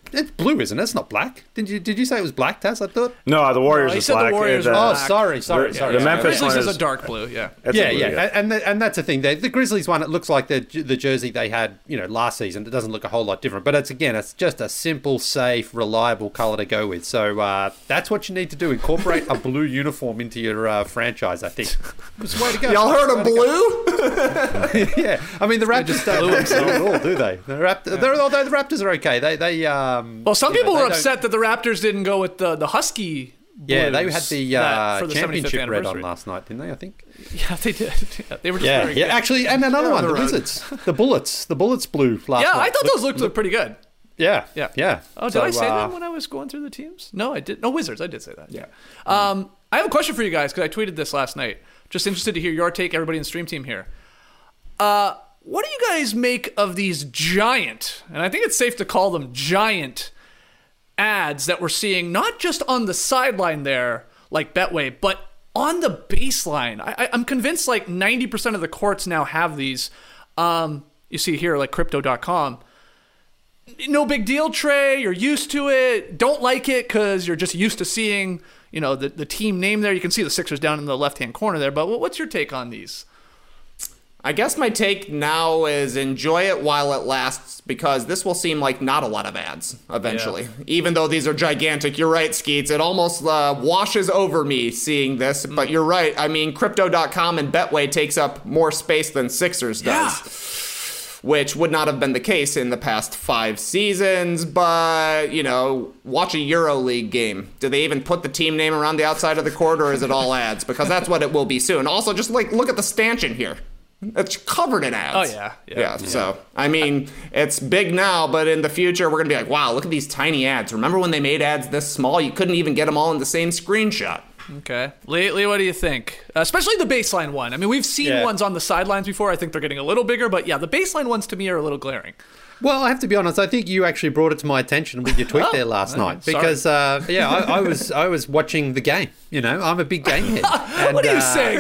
It's blue, isn't it? It's not black. Did you say it was black, Taz? I thought. No, the Warriors he is said the black. Warriors The- were Oh, black. sorry. The Memphis Grizzlies one is is a dark blue. Yeah. That's Yeah, a blue, yeah, and that's the thing. The Grizzlies one, it looks like the jersey they had, last season. It doesn't look a whole lot different, but it's just a simple, safe, reliable color to go with. So that's what you need to do: incorporate a blue uniform into your franchise. I think it's the way to go. Y'all heard of blue? Yeah, I mean the Raptors don't do it at all, do they? Although the Raptors are okay. They Well, some people were upset that the Raptors didn't go with the Husky. Yeah, they blues had the for the 75th championship red on anniversary. last night, didn't they? I think. Yeah, they did. Yeah, they were just very good. Actually, and another one, on the the road. Wizards, the Bullets blue last Yeah, night. I thought those looked pretty good. Yeah. Oh, did I say that when I was going through the teams? No, I did. No, Wizards. I did say that. Yeah. I have a question for you guys because I tweeted this last night. Just interested to hear your take, everybody in the stream team here. What do you guys make of these giant, and I think it's safe to call them giant, ads that we're seeing not just on the sideline there, like Betway, but on the baseline? I'm convinced like 90% of the courts now have these. You see here, like Crypto.com. No big deal, Trey. You're used to it. Don't like it because you're just used to seeing, the team name there. You can see the Sixers down in the left-hand corner there. But what's your take on these? I guess my take now is enjoy it while it lasts, because this will seem like not a lot of ads eventually. Yeah. Even though these are gigantic, you're right, Skeets. It almost washes over me seeing this, but you're right. I mean, Crypto.com and Betway takes up more space than Sixers does, which would not have been the case in the past 5 seasons. But, watch a EuroLeague game. Do they even put the team name around the outside of the court, or is it all ads? Because that's what it will be soon. Also, just look at the stanchion here. It's covered in ads. Oh, yeah. So, I mean, it's big now, but in the future, we're going to be like, wow, look at these tiny ads. Remember when they made ads this small? You couldn't even get them all in the same screenshot. Okay. Lee, what do you think? Especially the baseline one. I mean, we've seen ones on the sidelines before. I think they're getting a little bigger, but yeah, the baseline ones to me are a little glaring. Well, I have to be honest. I think you actually brought it to my attention with your tweet there last night because, I was watching the game. I'm a big game head. And, what are you saying?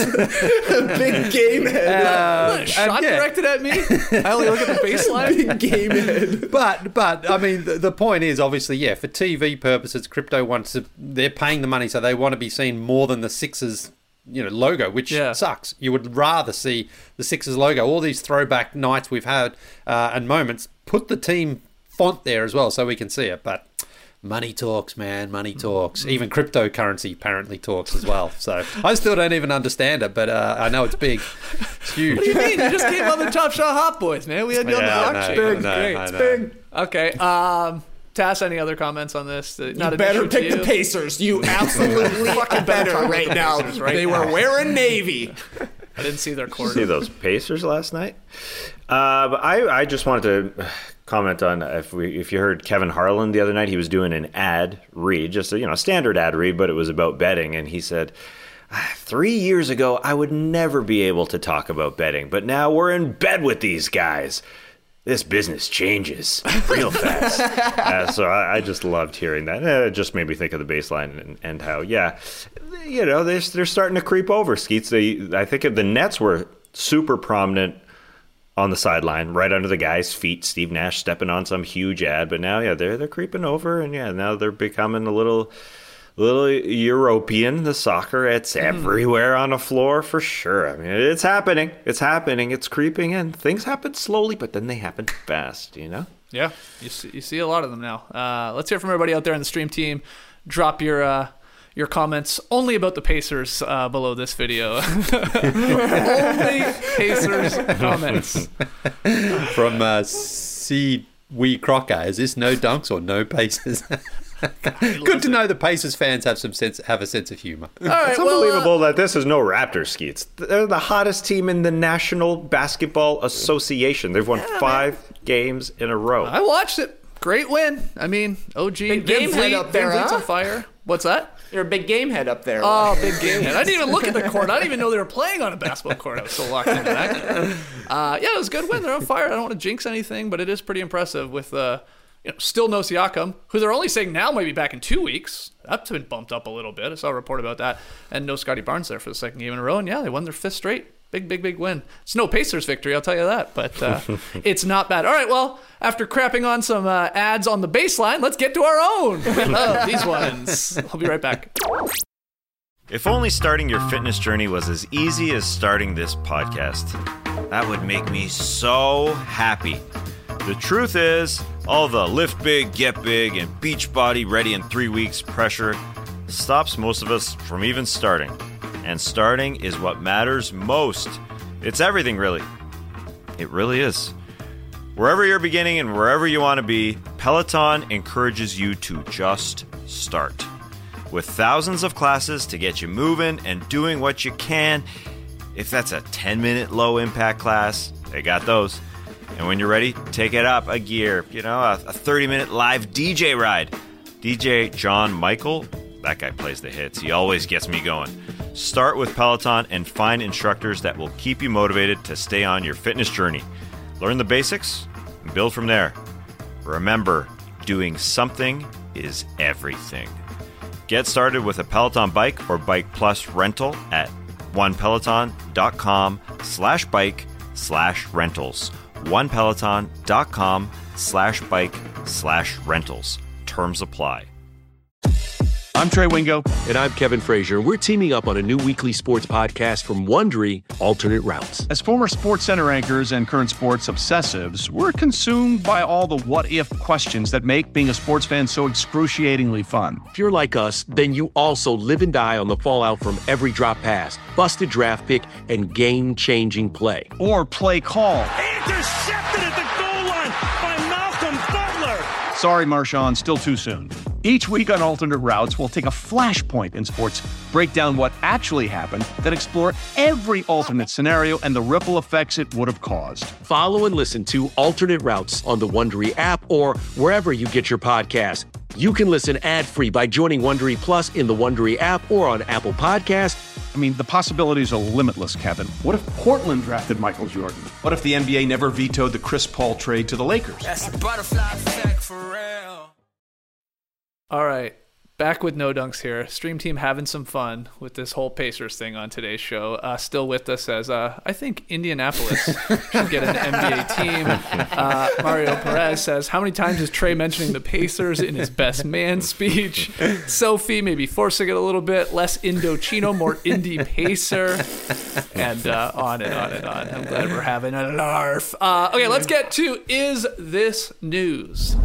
Big game head. Shot directed at me. I only look at the baseline. Big game head. But I mean, the point is obviously, for TV purposes, Crypto they're paying the money, so they want to be seen more than the Sixers logo, which sucks. You would rather see the Sixers logo. All these throwback nights we've had and moments, put the team font there as well so we can see it. But money talks, man. Money talks. Even cryptocurrency apparently talks as well. So I still don't even understand it, but I know it's big. It's huge. What do you mean? You just came on the Top Shot Hot Boys, man. We had you on the blockchain. It's big. Okay. Tass, any other comments on this? Not you better pick the Pacers. You absolutely better right now. They were wearing navy. I didn't see their court. See those Pacers last night? But I just wanted to comment on if you heard Kevin Harlan the other night. He was doing an ad read, just a standard ad read, but it was about betting, and he said, 3 years ago I would never be able to talk about betting, but now we're in bed with these guys. This business changes real fast. So I just loved hearing that. It just made me think of the baseline and how, they're starting to creep over. Skeets, I think the Nets were super prominent on the sideline, right under the guy's feet. Steve Nash stepping on some huge ad. But now, they're creeping over. And, now they're becoming a little European, the soccer. It's everywhere on the floor for sure. I mean, it's happening. It's creeping in. Things happen slowly, but then they happen fast, Yeah, you see a lot of them now. Let's hear from everybody out there in the stream team. Drop your comments only about the Pacers below this video. Only Pacers comments. From C. Wee Crocker, is this no dunks or no Pacers? Good to know the Pacers fans have a sense of humor. Right, it's unbelievable that this is no Raptors, Skeets. They're the hottest team in the National Basketball Association. They've won 5 games in a row. I watched it. Great win. I mean, OG big game head up there. Fleet's on fire. What's that? You're a big game head up there. Oh, big game head. I didn't even look at the court. I didn't even know they were playing on a basketball court. I was so locked into that. It was a good win. They're on fire. I don't want to jinx anything, but it is pretty impressive with still no Siakam, who they're only saying now might be back in 2 weeks. That's been bumped up a little bit. I saw a report about that. And no Scotty Barnes there for the second game in a row. And they won their 5th straight. Big win. It's no Pacers victory, I'll tell you that, but it's not bad. All right, well, after crapping on some ads on the baseline, let's get to our own. We love these ones. I'll be right back. If only starting your fitness journey was as easy as starting this podcast. That would make me so happy. The truth is, all the lift big, get big, and beach body ready in 3 weeks pressure stops most of us from even starting. And starting is what matters most. It's everything, really. It really is. Wherever you're beginning and wherever you want to be, Peloton encourages you to just start. With thousands of classes to get you moving and doing what you can. If that's a 10-minute low-impact class, they got those. And when you're ready, take it up a gear. You know, a 30-minute live DJ ride. DJ John Michael, that guy plays the hits. He always gets me going. Start with Peloton and find instructors that will keep you motivated to stay on your fitness journey. Learn the basics and build from there. Remember, doing something is everything. Get started with a Peloton bike or Bike Plus rental at onepeloton.com/bike/rentals. onepeloton.com/bike/rentals. Terms apply. I'm Trey Wingo. And I'm Kevin Frazier. We're teaming up on a new weekly sports podcast from Wondery, Alternate Routes. As former SportsCenter anchors and current sports obsessives, we're consumed by all the what-if questions that make being a sports fan so excruciatingly fun. If you're like us, then you also live and die on the fallout from every drop pass, busted draft pick, and game-changing play. Or play call. Intercepted at the goal line by Malcolm Butler. Sorry, Marshawn, still too soon. Each week on Alternate Routes, we'll take a flashpoint in sports, break down what actually happened, then explore every alternate scenario and the ripple effects it would have caused. Follow and listen to Alternate Routes on the Wondery app or wherever you get your podcasts. You can listen ad-free by joining Wondery Plus in the Wondery app or on Apple Podcasts. I mean, the possibilities are limitless, Kevin. What if Portland drafted Michael Jordan? What if the NBA never vetoed the Chris Paul trade to the Lakers? That's a butterfly effect for real. All right, back with No Dunks here. Stream Team having some fun with this whole Pacers thing on today's show. Still with us as I think Indianapolis should get an NBA team. Mario Perez says, how many times is Trey mentioning the Pacers in his best man speech? Sophie maybe forcing it a little bit. Less Indochino, more Indy Pacer. And on and on and on. I'm glad we're having a larf. Okay, let's get to Is This News?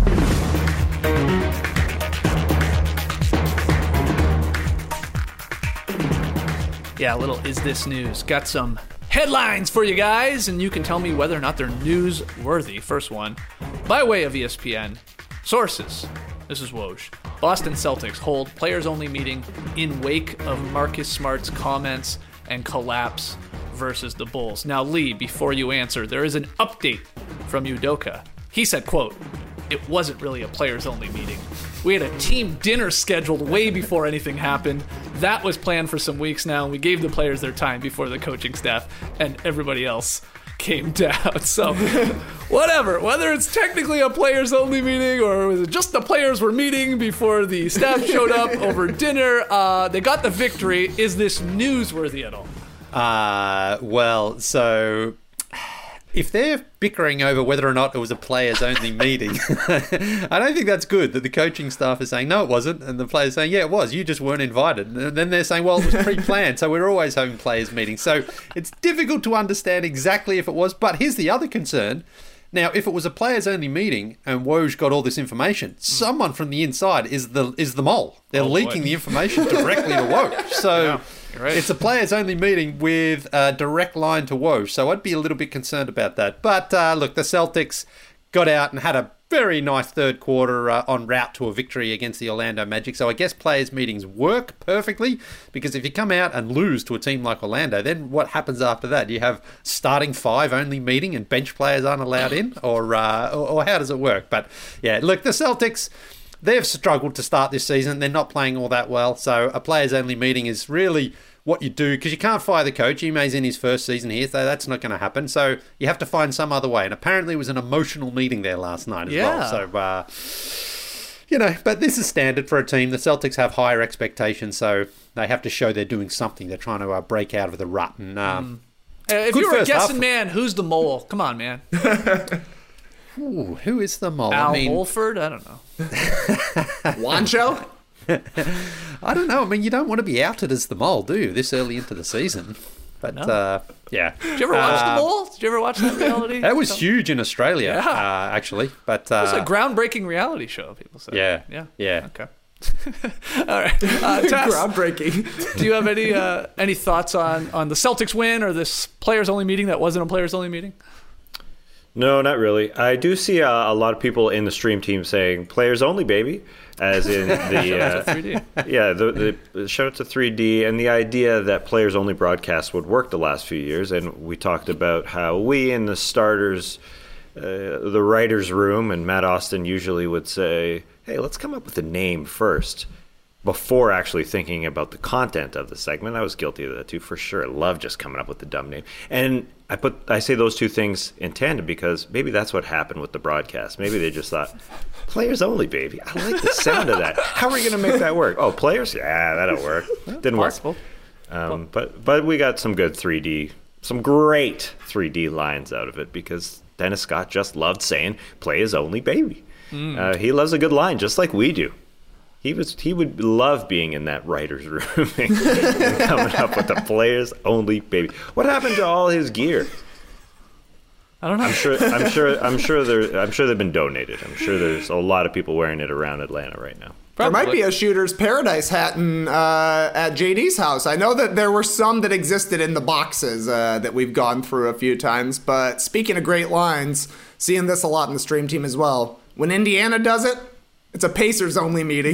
Yeah, a little Is This News. Got some headlines for you guys, and you can tell me whether or not they're newsworthy. First one, by way of ESPN. Sources. This is Woj. Boston Celtics hold players-only meeting in wake of Marcus Smart's comments and collapse versus the Bulls. Now, Lee, before you answer, there is an update from Udoka. He said, quote, it wasn't really a players-only meeting. We had a team dinner scheduled way before anything happened. That was planned for some weeks now, and we gave the players their time before the coaching staff and everybody else came down. So, whatever. Whether it's technically a players-only meeting or was it just the players were meeting before the staff showed up over dinner, they got the victory. Is this newsworthy at all? Well, so if they're bickering over whether or not it was a players-only meeting, I don't think that's good that the coaching staff is saying, no, it wasn't, and the players saying, yeah, it was, you just weren't invited. And then they're saying, well, it was pre-planned, so we're always having players meetings. So it's difficult to understand exactly if it was, but here's the other concern. Now, if it was a players-only meeting and Woj got all this information, someone from the inside is the mole. They're leaking the information directly to Woj. So yeah. Right. It's a players-only meeting with a direct line to Woj, so I'd be a little bit concerned about that. But look, the Celtics got out and had a very nice third quarter en route to a victory against the Orlando Magic. So I guess players' meetings work perfectly, because if you come out and lose to a team like Orlando, then what happens after that? Do you have starting five only meeting and bench players aren't allowed in? Or how does it work? But yeah, look, the Celtics, they've struggled to start this season. They're not playing all that well. So a players-only meeting is really what you do, because you can't fire the coach. Ime's in his first season here, so that's not going to happen. So you have to find some other way. And apparently it was an emotional meeting there last night as well. So, but this is standard for a team. The Celtics have higher expectations, so they have to show they're doing something. They're trying to break out of the rut. And If Good you were first guessing, half. man, who's the mole? Come on, man. Ooh, who is the mole? Al Holford? I don't know. Wancho? I don't know. I mean, you don't want to be outed as the mole, do you, this early into the season? But, yeah. Did you ever watch The Mole? Did you ever watch that reality? That was huge in Australia, actually. But it was a groundbreaking reality show, people say. Yeah. Okay. All right. Tess, groundbreaking. Do you have any thoughts on the Celtics win or this players-only meeting that wasn't a players-only meeting? No, not really. I do see a lot of people in the stream team saying "players only, baby," as in the Shout out to 3D. Yeah, the shout out to 3D and the idea that players only broadcasts would work the last few years. And we talked about how we in the starters, the writers' room, and Matt Austin usually would say, "Hey, let's come up with a name first." Before actually thinking about the content of the segment. I was guilty of that too, for sure. I love just coming up with the dumb name. And I say those two things in tandem because maybe that's what happened with the broadcast. Maybe they just thought, players only, baby. I like the sound of that. How are we going to make that work? Oh, players? Yeah, that'll work. Didn't Possible. work. But we got some good 3D, some great 3D lines out of it because Dennis Scott just loved saying, players only, baby. He loves a good line just like we do. He would love being in that writer's room and coming up with the players only baby. What happened to all his gear? I don't know. I'm sure they've been donated. I'm sure there's a lot of people wearing it around Atlanta right now. There might be a Shooter's Paradise hat at JD's house. I know that there were some that existed in the boxes that we've gone through a few times. But speaking of great lines, seeing this a lot in the stream team as well. When Indiana does it, it's a Pacers-only meeting.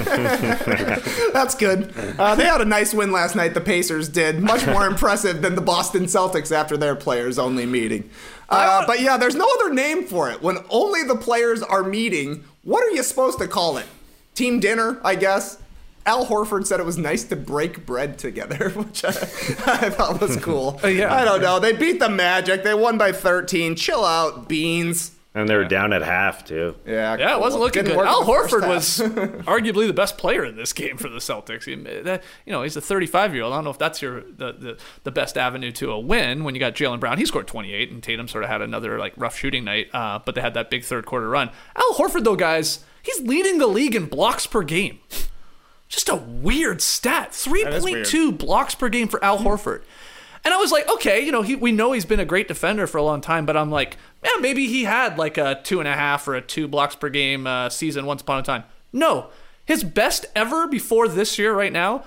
That's good. They had a nice win last night, the Pacers did. Much more impressive than the Boston Celtics after their players-only meeting. But yeah, there's no other name for it. When only the players are meeting, what are you supposed to call it? Team dinner, I guess? Al Horford said it was nice to break bread together, which I thought was cool. Yeah. I don't know. They beat the Magic. They won by 13. Chill out, Beans. And they were down at half, too. Yeah, it wasn't looking good. work Al in the first Horford half. was arguably the best player in this game for the Celtics. He's a 35-year-old. I don't know if that's the best avenue to a win when you got Jaylen Brown. He scored 28, and Tatum sort of had another rough shooting night, but they had that big third quarter run. Al Horford, though, guys, he's leading the league in blocks per game. Just a weird stat. 3.2 blocks per game for Al Horford. And I was like, okay, we know he's been a great defender for a long time, but I'm like, man, maybe he had like a 2.5 or a 2 blocks per game season once upon a time. No, his best ever before this year right now,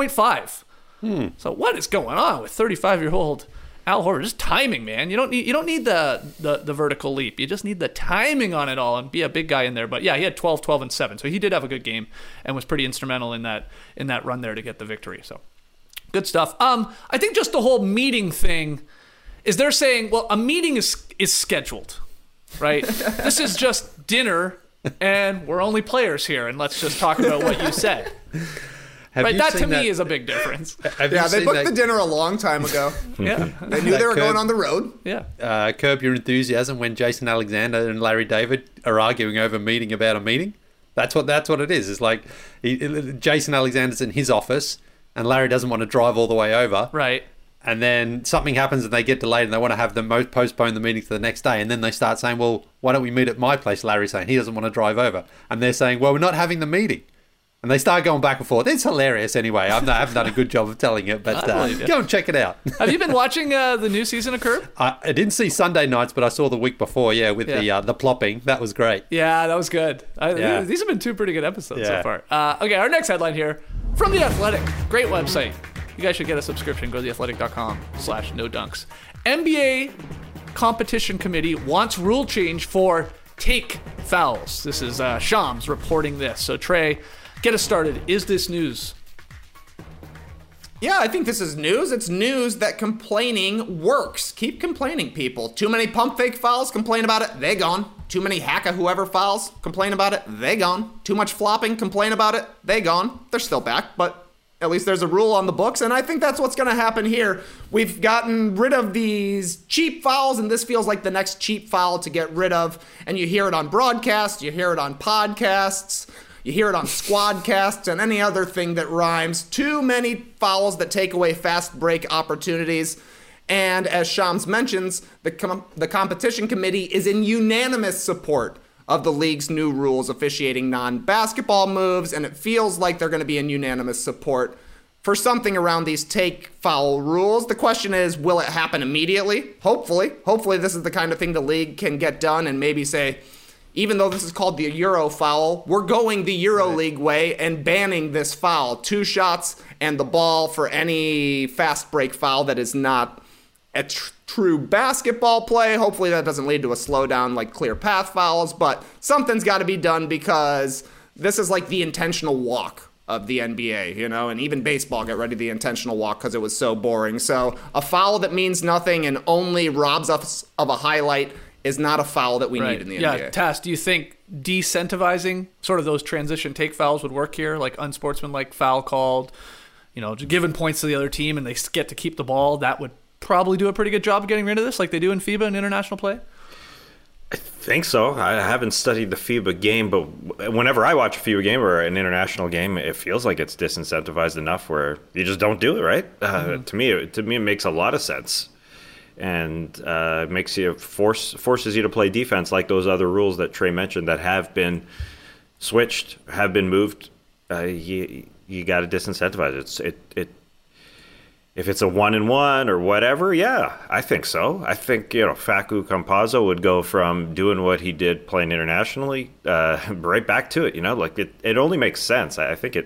1.5. So what is going on with 35-year-old Al Horford? Just timing, man. You don't need the vertical leap. You just need the timing on it all and be a big guy in there. But yeah, he had 12, 12, and 7. So he did have a good game and was pretty instrumental in that run there to get the victory. So good stuff. I think just the whole meeting thing is they're saying, well, a meeting is scheduled, right? This is just dinner, and we're only players here, and let's just talk about what you said. Right, that to me is a big difference. Yeah, they booked the dinner a long time ago. Yeah. They knew they were going on the road. Yeah. Curb Your Enthusiasm when Jason Alexander and Larry David are arguing over a meeting about a meeting. That's what it is. It's like Jason Alexander's in his office, and Larry doesn't want to drive all the way over. Right. And then something happens and they get delayed and they want to have them postpone the meeting to the next day. And then they start saying, well, why don't we meet at my place? Larry's saying he doesn't want to drive over. And they're saying, well, we're not having the meeting. And they start going back and forth. It's hilarious anyway. I haven't done a good job of telling it, but go and check it out. Have you been watching the new season of Curb? I didn't see Sunday nights, but I saw the week before, with the plopping. That was great. Yeah, that was good. These have been 2 pretty good episodes so far. Okay, our next headline here from The Athletic. Great website. You guys should get a subscription. Go to theathletic.com/no-dunks. NBA competition committee wants rule change for take fouls. This is Shams reporting this. So Trey, get us started. Is this news? Yeah, I think this is news. It's news that complaining works. Keep complaining, people. Too many pump fake fouls, complain about it, they gone. Too many hacka whoever fouls, complain about it, they gone. Too much flopping, complain about it, they gone. They're still back, but at least there's a rule on the books, and I think that's what's going to happen here. We've gotten rid of these cheap fouls, and this feels like the next cheap foul to get rid of. And you hear it on broadcasts, you hear it on podcasts, you hear it on squadcasts, and any other thing that rhymes. Too many fouls that take away fast break opportunities. And as Shams mentions, the competition committee is in unanimous support of the league's new rules officiating non-basketball moves, and it feels like they're going to be in unanimous support for something around these take foul rules. The question is, will it happen immediately? Hopefully. Hopefully this is the kind of thing the league can get done and maybe say, even though this is called the Euro foul, we're going the EuroLeague way and banning this foul. 2 shots and the ball for any fast break foul that is not a true basketball play. Hopefully that doesn't lead to a slowdown like clear path fouls, but something's got to be done because this is like the intentional walk of the NBA, and even baseball got rid of the intentional walk because it was so boring. So a foul that means nothing and only robs us of a highlight is not a foul that we need in the NBA. Yeah, Tass, do you think decentivizing sort of those transition take fouls would work here, like unsportsmanlike foul called, giving points to the other team and they get to keep the ball? That would probably do a pretty good job of getting rid of this like they do in FIBA and international play? I think so. I haven't studied the FIBA game, but whenever I watch a FIBA game or an international game, it feels like it's disincentivized enough where you just don't do it, right? To me, it makes a lot of sense, and it makes you forces you to play defense like those other rules that Trey mentioned that have been switched, have been moved. You got to disincentivize it. If it's a 1-and-1 or whatever, yeah, I think so. I think, Facu Campazzo would go from doing what he did playing internationally right back to it, like it only makes sense. I think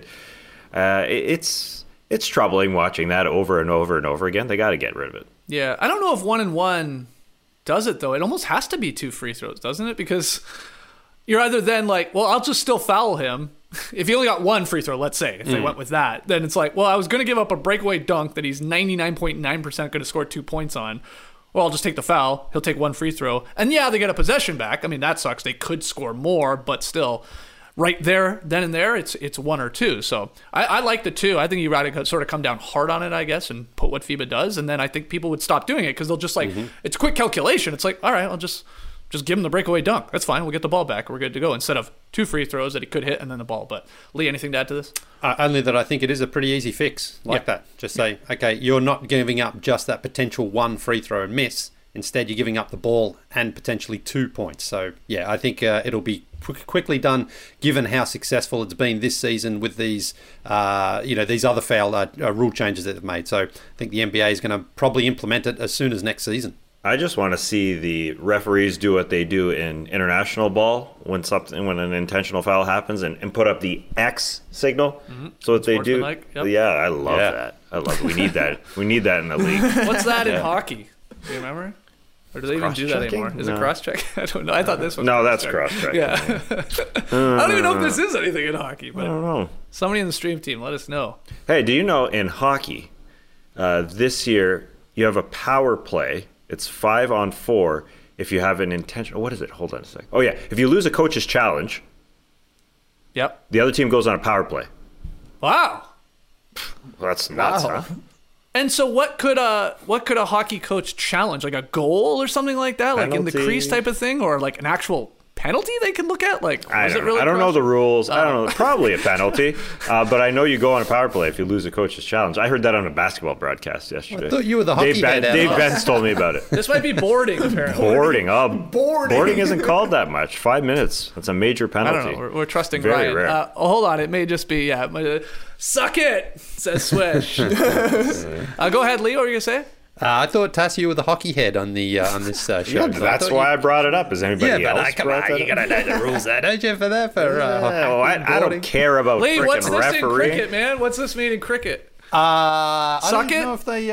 it's troubling watching that over and over and over again. They got to get rid of it. Yeah, I don't know if 1-and-1 does it, though. It almost has to be 2 free throws, doesn't it? Because you're either then like, well, I'll just still foul him. If he only got 1 free throw, let's say, if they went with that, then it's like, well, I was going to give up a breakaway dunk that he's 99.9% going to score 2 points on. Well, I'll just take the foul. He'll take 1 free throw. And yeah, they get a possession back. I mean, that sucks. They could score more, but still, right there, then and there, it's 1 or 2. So I like the 2. I think you got to sort of come down hard on it, I guess, and put what FIBA does. And then I think people would stop doing it because they'll just it's quick calculation. It's like, all right, I'll just give him the breakaway dunk. That's fine. We'll get the ball back. We're good to go. Instead of 2 free throws that he could hit and then the ball. But Lee, anything to add to this? Only that I think it is a pretty easy fix that. Just say, okay, you're not giving up just that potential 1 free throw and miss. Instead, you're giving up the ball and potentially 2 points. So, yeah, I think it'll be quickly done given how successful it's been this season with these, these other foul rule changes that they've made. So I think the NBA is going to probably implement it as soon as next season. I just want to see the referees do what they do in international ball when an intentional foul happens and put up the X signal. So what they do. Yep. Yeah, I love that. I love it. We need that. We need that in the league. What's that in hockey? Do you remember? Or do they even do that anymore? Is it cross-check? I don't know. I thought this was that's cross-check. Yeah. I don't even know if this is anything in hockey. But I don't know. Somebody in the stream team, let us know. Hey, do you know in hockey, this year you have a power play. It's 5-on-4 if you have an intentional... What is it? Hold on a sec. Oh, yeah. If you lose a coach's challenge, the other team goes on a power play. Wow. Well, that's nuts, huh? And so what could a hockey coach challenge? Like a goal or something like that? Penalty. Like in the crease type of thing? Or like an actual penalty they can look at? Like, I don't know the rules. I don't know. Probably a penalty. But I know you go on a power play if you lose a coach's challenge. I heard that on a basketball broadcast yesterday. I thought you were the hockey head. Dave Benz told me about it. This might be boarding, apparently. Boarding. Boarding isn't called that much. 5 minutes. That's a major penalty. I don't know. We're trusting Very Ryan. Rare. Hold on. It may just be, suck it, says Swish. Go ahead, Lee. What were you going to say? I thought, Tass, you were the hockey head on this show. Yeah, that's why I brought it up. Is anybody else? Come on, you gotta know the rules there, don't you? For that, I don't care about Lee, what's this referee. in cricket, man? What's this mean in cricket? I Suck don't it? know if they.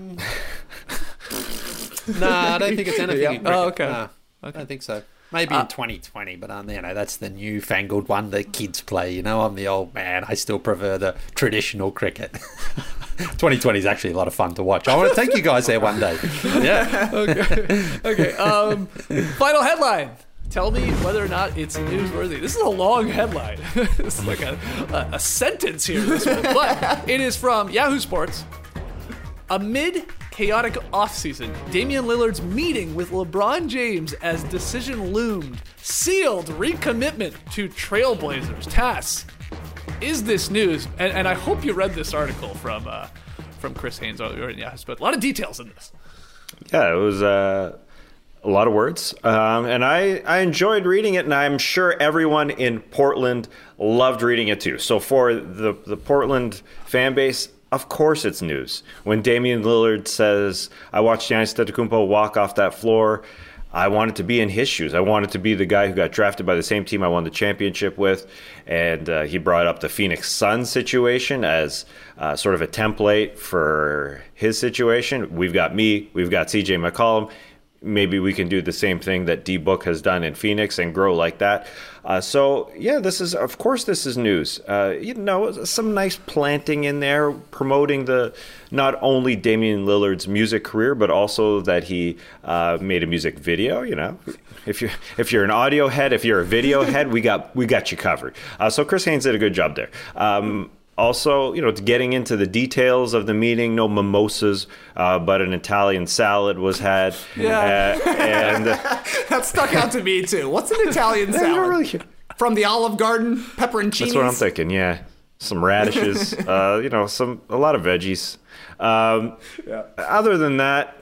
I don't think it's anything. In cricket. Oh, okay. No, I don't think so. Maybe in 2020, but that's the newfangled one that kids play. I'm the old man. I still prefer the traditional cricket. 2020 is actually a lot of fun to watch. I want to take you guys there one day. Yeah. Okay. Final headline. Tell me whether or not it's newsworthy. This is a long headline. This is like a sentence here. This one, but it is from Yahoo Sports. Amid chaotic offseason, Damian Lillard's meeting with LeBron James as decision loomed sealed recommitment to Trailblazers. Tass, is this news? And I hope you read this article from from Chris Haynes earlier. Yeah, but a lot of details in this. Yeah, it was a lot of words, and I enjoyed reading it, and I'm sure everyone in Portland loved reading it too. So for the Portland fan base, of course it's news. When Damian Lillard says, I watched Giannis Antetokounmpo walk off that floor, I wanted to be in his shoes. I wanted to be the guy who got drafted by the same team I won the championship with. And he brought up the Phoenix Suns situation as sort of a template for his situation. We've got me, we've got CJ McCollum. Maybe we can do the same thing that D-Book has done in Phoenix and grow like that. So, yeah, this is news. Some nice planting in there, promoting not only Damian Lillard's music career, but also that he made a music video. If you're an audio head, if you're a video head, we got you covered. So Chris Haynes did a good job there. Also, getting into the details of the meeting, no mimosas, but an Italian salad was had. Yeah. And that stuck out to me, too. What's an Italian salad? From the Olive Garden, pepperoncinis? That's what I'm thinking, yeah. Some radishes, a lot of veggies. Other than that,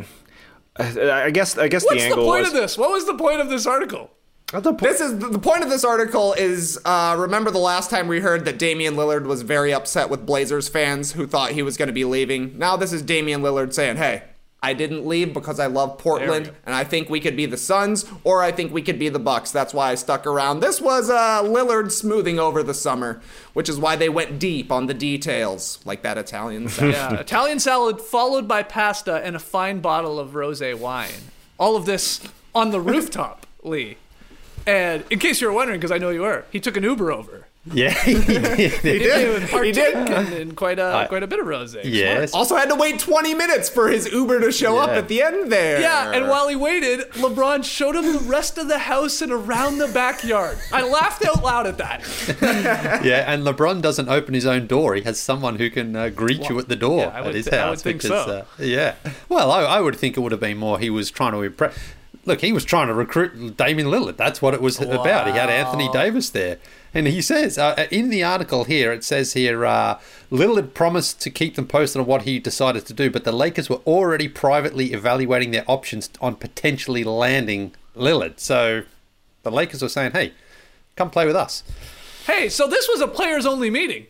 I guess the angle was... What's the point of this? What was the point of this article? The point of this article is, remember the last time we heard that Damian Lillard was very upset with Blazers fans who thought he was going to be leaving? Now this is Damian Lillard saying, hey, I didn't leave because I love Portland, and I think we could be the Suns, or I think we could be the Bucks. That's why I stuck around. This was Lillard smoothing over the summer, which is why they went deep on the details, like that Italian salad. Yeah, Italian salad followed by pasta and a fine bottle of rosé wine. All of this on the rooftop, Lee. And in case you were wondering, because I know you were, he took an Uber over. Yeah, he did. He did. In quite a bit of rosé. Yes. Also had to wait 20 minutes for his Uber to show up at the end there. Yeah, and while he waited, LeBron showed him the rest of the house and around the backyard. I laughed out loud at that. Yeah, and LeBron doesn't open his own door. He has someone who can greet you at the door at his house. I would think so. Yeah. Well, I would think it would have been more he was trying to impress. Look, he was trying to recruit Damian Lillard. That's what it was about. He had Anthony Davis there. And he says, in the article here, it says here, Lillard promised to keep them posted on what he decided to do, but the Lakers were already privately evaluating their options on potentially landing Lillard. So the Lakers were saying, hey, come play with us. Hey, so this was a players-only meeting.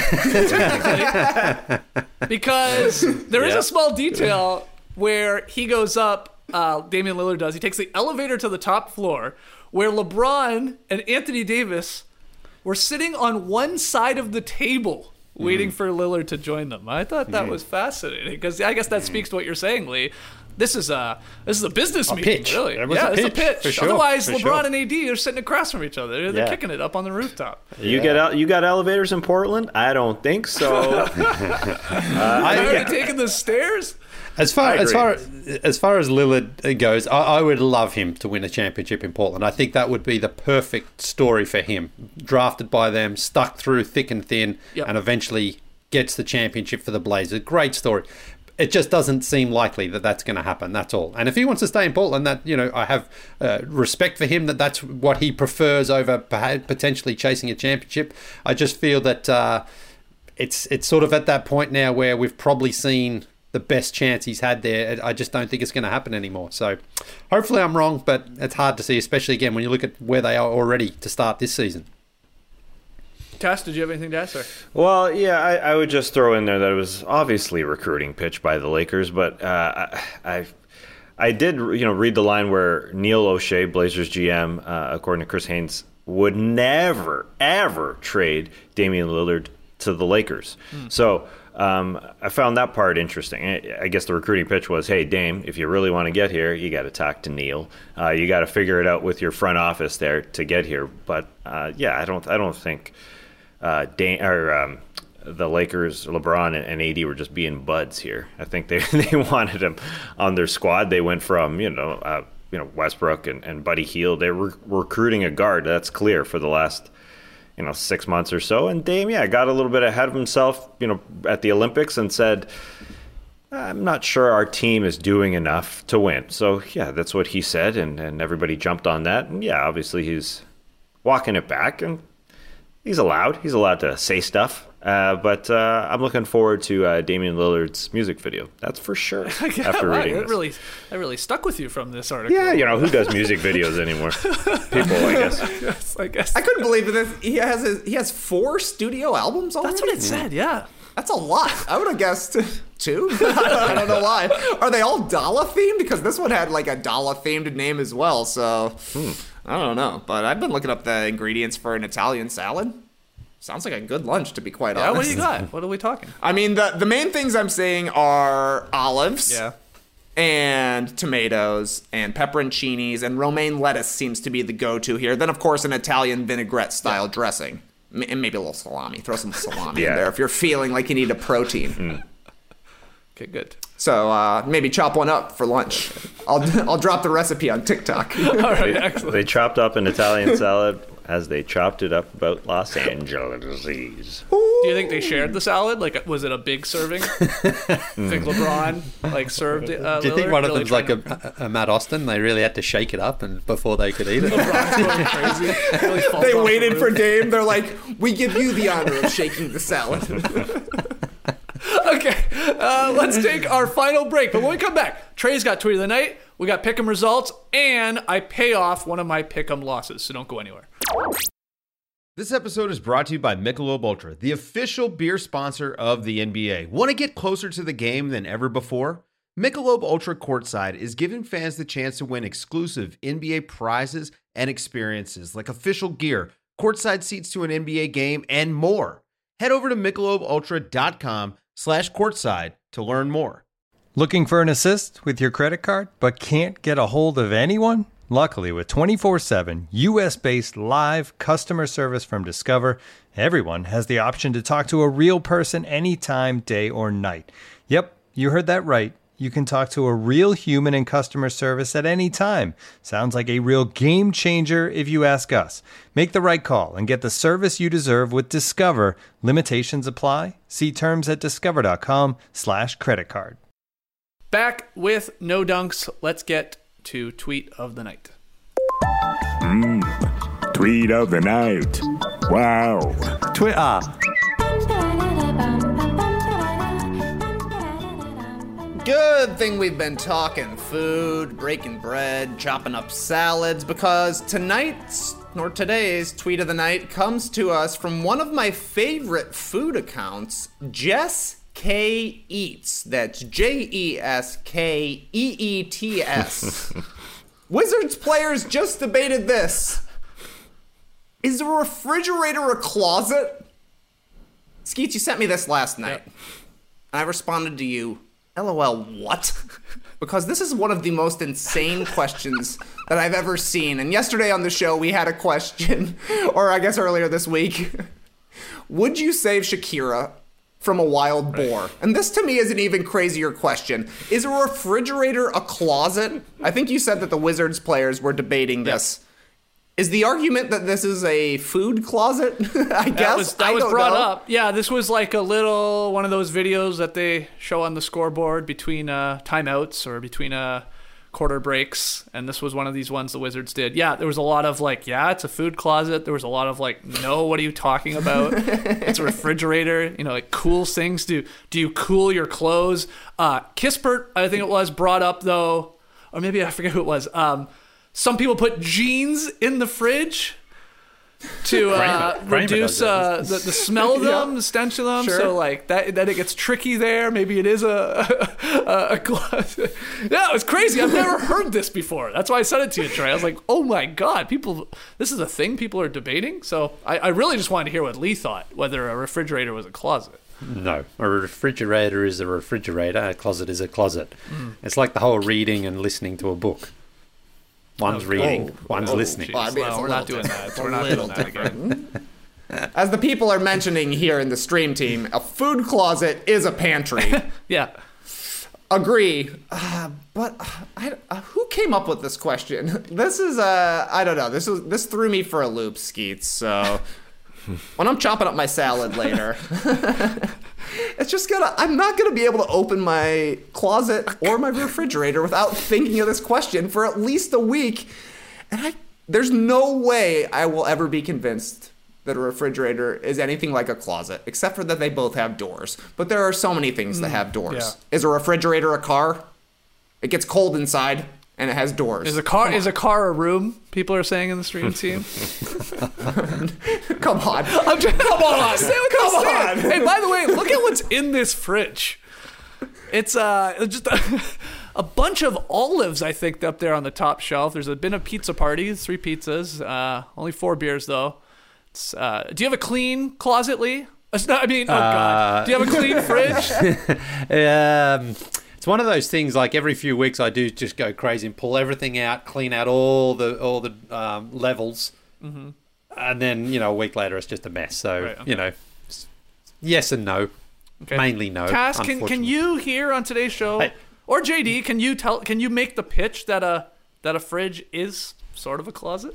Because there is a small detail where he goes up, Damian Lillard does. He takes the elevator to the top floor where LeBron and Anthony Davis were sitting on one side of the table waiting for Lillard to join them. I thought that was fascinating because I guess that speaks to what you're saying, Lee. This is a business meeting, pitch. really. It was a pitch. For sure. Otherwise, For LeBron sure. and AD are sitting across from each other. They're kicking it up on the rooftop. You got elevators in Portland? I don't think so. Are you taking the stairs? As far as Lillard goes, I would love him to win a championship in Portland. I think that would be the perfect story for him. Drafted by them, stuck through thick and thin, and eventually gets the championship for the Blazers. Great story. It just doesn't seem likely that that's going to happen. That's all. And if he wants to stay in Portland, that I have respect for him. That's what he prefers over potentially chasing a championship. I just feel that it's sort of at that point now where we've probably seen the best chance he's had there. I just don't think it's going to happen anymore. So hopefully I'm wrong, but it's hard to see, especially again when you look at where they are already to start this season. Tass, did you have anything to add, sir? Well, yeah, I would just throw in there that it was obviously a recruiting pitch by the Lakers, but I did read the line where Neil O'Shea, Blazers GM, according to Chris Haynes, would never ever trade Damian Lillard to the Lakers. So I found that part interesting. I guess the recruiting pitch was, hey, Dame, if you really want to get here, you got to talk to Neil. You got to figure it out with your front office there to get here. But I don't think the Lakers, LeBron and AD were just being buds here. I think they wanted him on their squad. They went from Westbrook and Buddy Hield. They were recruiting a guard. That's clear for the last 6 months or so. And Dame, got a little bit ahead of himself, at the Olympics and said, I'm not sure our team is doing enough to win. So, that's what he said, and everybody jumped on that. And, obviously he's walking it back, and he's allowed to say stuff. But I'm looking forward to Damian Lillard's music video. That's for sure. After reading this. That really stuck with you from this article. Yeah, who does music videos anymore? People, I guess. Yes, I guess. I couldn't believe that he has 4 studio albums already. That's what it said. Yeah. That's a lot. I would have guessed 2. I don't know why. Are they all Dalla themed? Because this one had like a Dalla themed name as well. So I don't know. But I've been looking up the ingredients for an Italian salad. Sounds like a good lunch, to be quite honest. What do you got? What are we talking? I mean, the main things I'm seeing are olives. Yeah. And tomatoes and pepperoncinis and romaine lettuce seems to be the go-to here. Then, of course, an Italian vinaigrette style dressing. And maybe a little salami. Throw some salami in there if you're feeling like you need a protein. Okay, good. So maybe chop one up for lunch. I'll drop the recipe on TikTok. All right, excellent. They chopped up an Italian salad as they chopped it up about Los Angeles. Do you think they shared the salad? Like, was it a big serving? Think LeBron served it? Do you think one of them's like a Matt Austin? They really had to shake it up and before they could eat it. LeBron's going crazy. They waited for Dame. They're like, we give you the honor of shaking the salad. Okay, let's take our final break. But when we come back, Trey's got Tweet of the Night, we got Pick'em results, and I pay off one of my Pick'em losses, so don't go anywhere. This episode is brought to you by Michelob Ultra, the official beer sponsor of the NBA. Want to get closer to the game than ever before? Michelob Ultra Courtside is giving fans the chance to win exclusive NBA prizes and experiences like official gear, courtside seats to an NBA game, and more. Head over to MichelobUltra.com/courtside to learn more. Looking for an assist with your credit card, but can't get a hold of anyone? Luckily, with 24/7 U.S.-based live customer service from Discover, everyone has the option to talk to a real person anytime, day or night. Yep, you heard that right. You can talk to a real human in customer service at any time. Sounds like a real game changer if you ask us. Make the right call and get the service you deserve with Discover. Limitations apply. See terms at discover.com/creditcard. Back with No Dunks. Let's get to Tweet of the Night. Tweet of the Night. Wow. Twitter. Good thing we've been talking food, breaking bread, chopping up salads, because today's Tweet of the Night comes to us from one of my favorite food accounts, Jess K Eats. That's JESKEETS. Wizards players just debated this. Is a refrigerator a closet? Skeets, you sent me this last night. Yep. I responded to you, LOL, what? Because this is one of the most insane questions that I've ever seen. And yesterday on the show, we had a question, or I guess earlier this week. Would you save Shakira from a wild boar? And this to me is an even crazier question. Is a refrigerator a closet? I think you said that the Wizards players were debating this. Is the argument that this is a food closet? I guess that was brought up. Yeah, this was like one of those videos that they show on the scoreboard between timeouts or between quarter breaks, and this was one of these ones the Wizards did. Yeah, there was a lot of it's a food closet. There was a lot of no, what are you talking about? It's a refrigerator. It cools things. Do you cool your clothes? Kispert, I think it was, brought up though, or maybe I forget who it was. Some people put jeans in the fridge to reduce the smell of them, the stench of them. Sure. So that it gets tricky there. Maybe it is a closet. Yeah, it was crazy. I've never heard this before. That's why I sent it to you, Trey. I was like, oh my God, this is a thing people are debating. So I really just wanted to hear what Lee thought, whether a refrigerator was a closet. No, a refrigerator is a refrigerator. A closet is a closet. It's like the whole reading and listening to a book. One's reading, one's listening. We're not doing that. We're not doing that again. As the people are mentioning here in the stream team, a food closet is a pantry. Yeah. Agree. But who came up with this question? This is, I don't know. This threw me for a loop, Skeets. So when I'm chopping up my salad later, I'm not gonna be able to open my closet or my refrigerator without thinking of this question for at least a week. And there's no way I will ever be convinced that a refrigerator is anything like a closet, except for that they both have doors. But there are so many things that have doors. Yeah. Is a refrigerator a car? It gets cold inside, and it has doors. Is a car a room? People are saying in the stream team. Come on. Come on. Hey, by the way, look at what's in this fridge. It's just a bunch of olives, I think, up there on the top shelf. There's been a pizza party, 3 pizzas, only 4 beers though. Do you have a clean closet, Lee? God. Do you have a clean fridge? It's one of those things. Like every few weeks, I do just go crazy and pull everything out, clean out all the levels, and then a week later it's just a mess. So yes and no. Okay. Mainly no. Cass, can you here on today's show, or JD, can you make the pitch that a fridge is sort of a closet?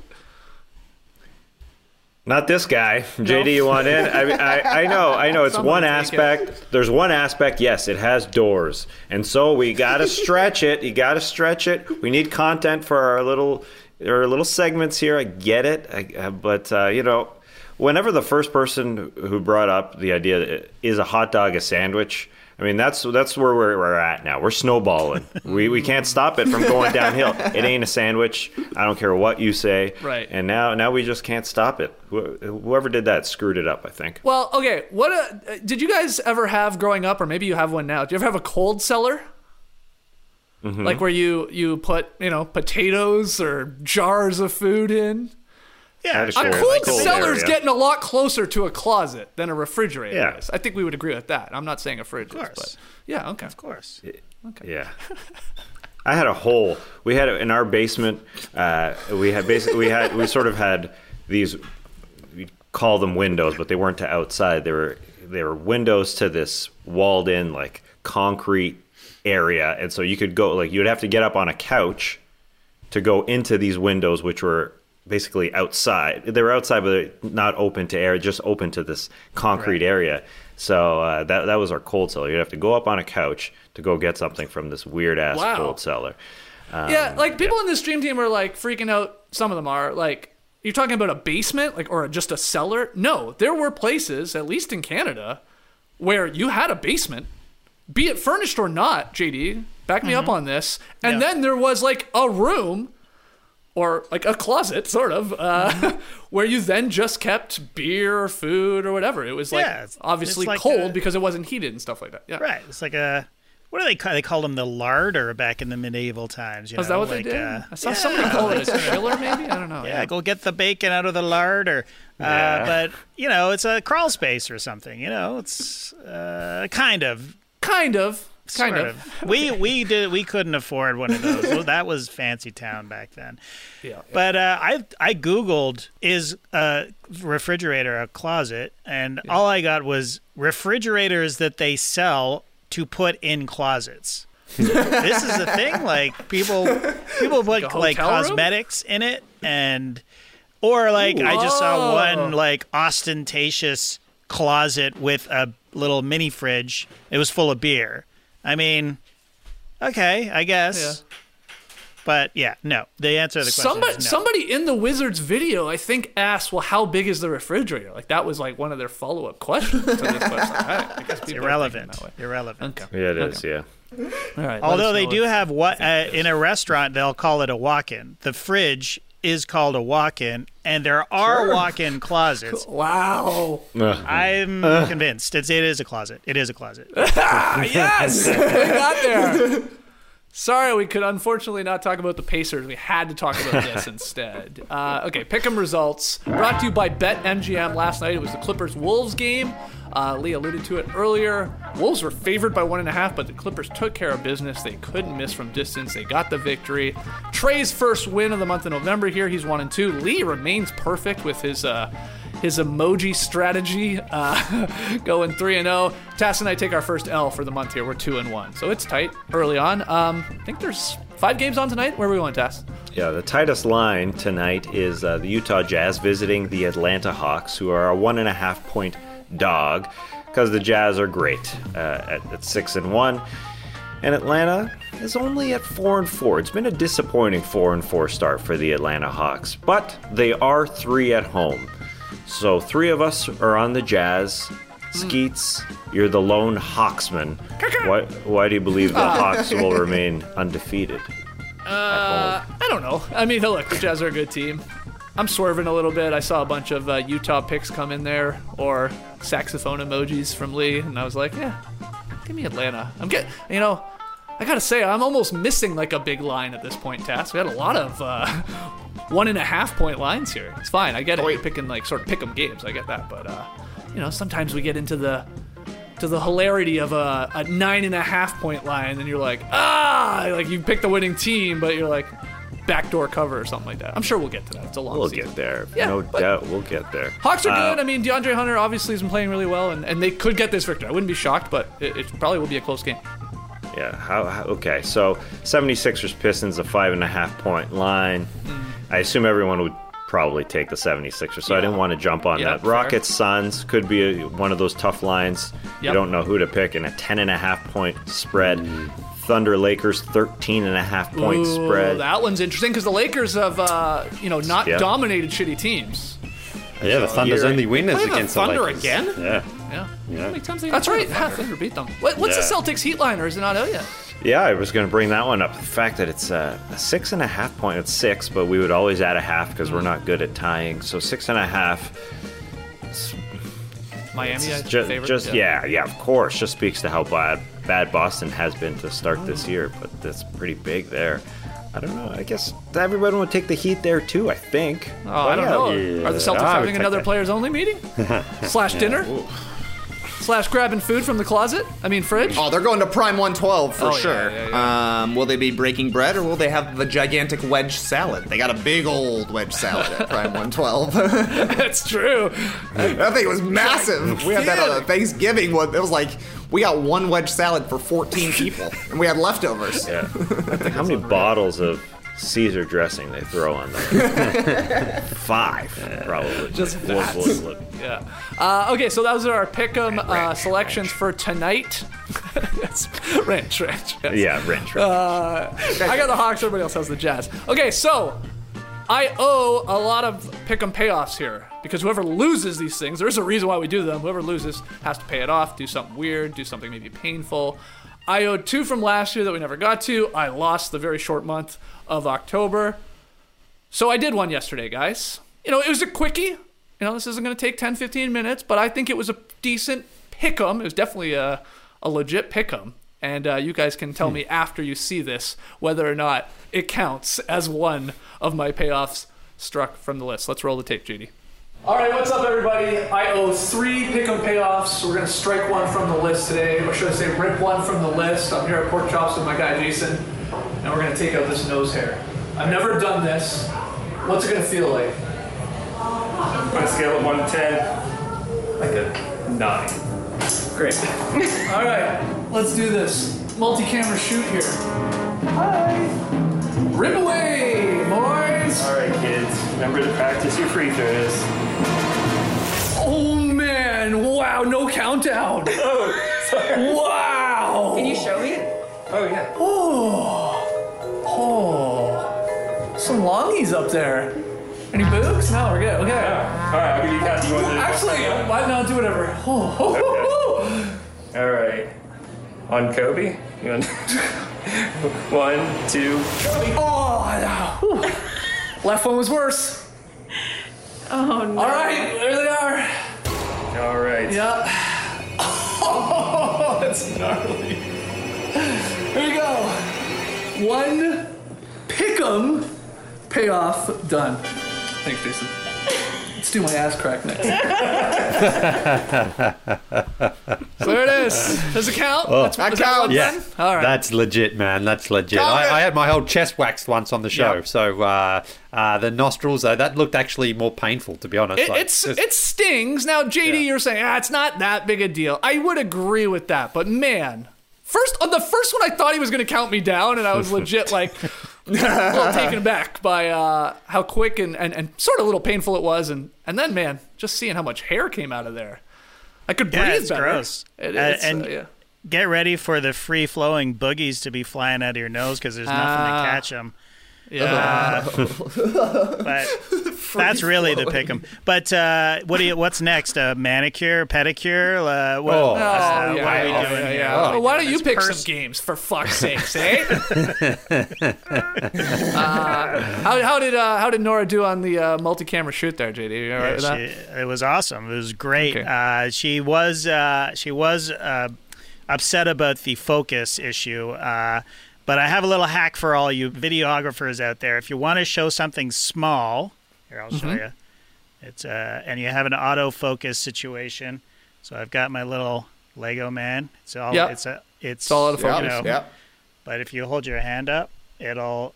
Not this guy. No. JD, you want in? I know. It's one aspect. There's one aspect. Yes, it has doors. And so we got to stretch it. You got to stretch it. We need content for our little segments here. I get it. But whenever the first person who brought up the idea is a hot dog a sandwich, I mean, that's where we're at now. We're snowballing. We can't stop it from going downhill. It ain't a sandwich. I don't care what you say. Right. And now we just can't stop it. Whoever did that screwed it up, I think. Well, okay. Did you guys ever have growing up, or maybe you have one now? Do you ever have a cold cellar? Mm-hmm. Like where you put potatoes or jars of food in? Yeah, a cold cellar's getting a lot closer to a closet than a refrigerator is. I think we would agree with that. I'm not saying a fridge is, but yeah, okay. Of course. Okay. Yeah. I had a hole. We had in our basement. We sort of had these. We call them windows, but they weren't to outside. They were windows to this walled-in like concrete area, and so you could go you'd have to get up on a couch to go into these windows, which were basically outside. They were outside, but not open to air, just open to this concrete area. So that was our cold cellar. You'd have to go up on a couch to go get something from this weird ass cold cellar. People in the stream team are freaking out. Some of them are you're talking about a basement, or just a cellar? No, there were places, at least in Canada, where you had a basement, be it furnished or not. JD, back me up on this. And then there was a room, or a closet, sort of, where you then just kept beer or food or whatever. It was obviously cold because it wasn't heated and stuff like that. Yeah, right. It's like what do they call? They called them the larder back in the medieval times. Is that what they did? I saw somebody call it a chiller, maybe. I don't know. Yeah, go get the bacon out of the larder. But it's a crawl space or something. It's kind of. Sort of. We couldn't afford one of those. Well, that was fancy town back then. Yeah. But I Googled, is a refrigerator a closet, and all I got was refrigerators that they sell to put in closets. This is the thing. People put cosmetics in it, or I just saw one ostentatious closet with a little mini fridge. It was full of beer. I mean, okay, I guess. Yeah. But no, the answer to the question is no. Somebody in the Wizards video, I think, asked, well, how big is the refrigerator? That was one of their follow-up questions to this question. I guess it's irrelevant. Irrelevant. Okay. Yeah, it is, yeah. All right. Although they do have, in a restaurant, they'll call it a walk-in. The fridge is called a walk-in, and there are walk-in closets. Wow. I'm convinced. It is a closet. It is a closet. Yes! We got there. Sorry, we could unfortunately not talk about the Pacers. We had to talk about this instead. Okay, Pick'em results. Brought to you by BetMGM. Last night it was the Clippers-Wolves game. Lee alluded to it earlier. Wolves were favored by 1.5, but the Clippers took care of business. They couldn't miss from distance. They got the victory. Trey's first win of the month of November here. He's 1-2. Lee remains perfect with his emoji strategy, going 3-0. Tass and I take our first L for the month here. We're 2-1, so it's tight early on. I think there's 5 games on tonight. Where are we going, Tass? Yeah, the tightest line tonight is the Utah Jazz visiting the Atlanta Hawks, who are a 1.5-point dog, because the Jazz are great at 6-1, and Atlanta is only at 4-4. It's been a disappointing 4-4 start for the Atlanta Hawks, but they are 3 at home. So 3 of us are on the Jazz. Skeets, you're the lone Hawksman. Why do you believe the Hawks will remain undefeated? I don't know. I mean, look, the Jazz are a good team. I'm swerving a little bit. I saw a bunch of Utah picks come in there, or saxophone emojis from Lee, and I was like, yeah, give me Atlanta. I gotta say, I'm almost missing like a big line at this point, Tass. We had a lot of 1.5 point lines here. It's fine. I get it. You're picking like sort of pick 'em games. I get that, but sometimes we get into the hilarity of a 9.5 point line, and you're like, like you pick the winning team, but you're like backdoor cover or something like that. I'm sure we'll get to that. It's a long season. We'll get there. Yeah, no doubt we'll get there. Hawks are good. I mean, DeAndre Hunter obviously has been playing really well, and they could get this victory. I wouldn't be shocked, but it probably will be a close game. Yeah. Okay. So 76ers Pistons, a 5.5 point line. I assume everyone would probably take the 76ers, so I didn't want to jump on that. Rockets Suns could be one of those tough lines. You don't know who to pick in a 10.5 point spread. Thunder Lakers 13.5 point spread. That one's interesting because the Lakers have not dominated shitty teams. Yeah, the Thunder's only winners against the Thunder Lakers. again. Yeah. How many times that's right. Thunder beat them. What's the Celtics Heat line, or is it not out yet? Yeah, I was going to bring that one up. The fact that it's a 6.5 point. It's 6, but we would always add a half because we're not good at tying. So 6.5. Miami, favorite. Of course. Just speaks to how bad Boston has been to start this year, but that's pretty big there. I don't know. I guess everybody would take the Heat there too, I think. I don't know. Yeah. Are the Celtics having another players-only meeting? / dinner? / grabbing food from the closet? I mean, fridge? Oh, they're going to Prime 112 for sure. Yeah. Will they be breaking bread, or will they have the gigantic wedge salad? They got a big old wedge salad at Prime 112. That's true. That thing was massive. We had that on Thanksgiving. It was like, we got one wedge salad for 14 people, and we had leftovers. Yeah. How many bottles of Caesar dressing they throw on them? 5, probably. Just that. Yeah. Okay, so those are our pick'em selections for tonight. Yes. Ranch. Yes. Yeah, ranch. I got the Hawks. Everybody else has the Jazz. Okay, so I owe a lot of pick'em payoffs here because whoever loses these things, there is a reason why we do them. Whoever loses has to pay it off, do something weird, do something maybe painful. I owed 2 from last year that we never got to. I lost the very short month of October. So I did one yesterday, guys. It was a quickie. This isn't going to take 10, 15 minutes, but I think it was a decent pick'em. It was definitely a legit pick'em. And you guys can tell me after you see this whether or not it counts as one of my payoffs struck from the list. Let's roll the tape, JD. All right, what's up, everybody? I owe 3 pick'em payoffs. We're going to strike one from the list today, or should I say rip one from the list. I'm here at Pork Chops with my guy, Jason, and we're going to take out this nose hair. I've never done this. What's it going to feel like? On a scale of 1 to 10, like a 9. Great. All right, let's do this. Multi-camera shoot here. Hi. Rip away, boys. All right, kids. Remember to practice your free throws. Oh, man. Wow, no countdown. Oh, sorry. Wow. Can you show me? Oh, yeah. Oh. Some longies up there. Any boobs? No, we're good. Okay. Yeah. All right, I'll give you that. You want to Actually, why not do whatever? All right. On Kobe? You want 1, 2, Kobe. Oh, left one was worse. Oh, no. All right, there they are. All right. Yeah. Oh, that's gnarly. Here you go. 1 pick'em payoff done. Thanks, Jason. Let's do my ass crack next. So there it is. Does it count? That counts. Yeah. All right. That's legit, man. That's legit. I had my whole chest waxed once on the show, so the nostrils, that looked actually more painful, to be honest. It stings. Now, JD, you're saying, it's not that big a deal. I would agree with that, but man, on the first one, I thought he was going to count me down, and I was legit like a little taken aback by how quick and sort of a little painful it was, and then, man, just seeing how much hair came out of there. I could breathe it's better. Gross. Get ready for the free-flowing boogies to be flying out of your nose because there's nothing to catch them. Yeah. But That's really the pick 'em. But what's next? Manicure, pedicure? What are we doing here? Well, why don't you pick some games for fuck's sakes, eh? How did Nora do on the multi-camera shoot there, JD? You all right with that? It was awesome. It was great. Okay. She was upset about the focus issue. But I have a little hack for all you videographers out there. If you want to show something small, here I'll show you. It's and you have an autofocus situation. So I've got my little Lego man. It's all it's all autofocus. Yep. But if you hold your hand up, it'll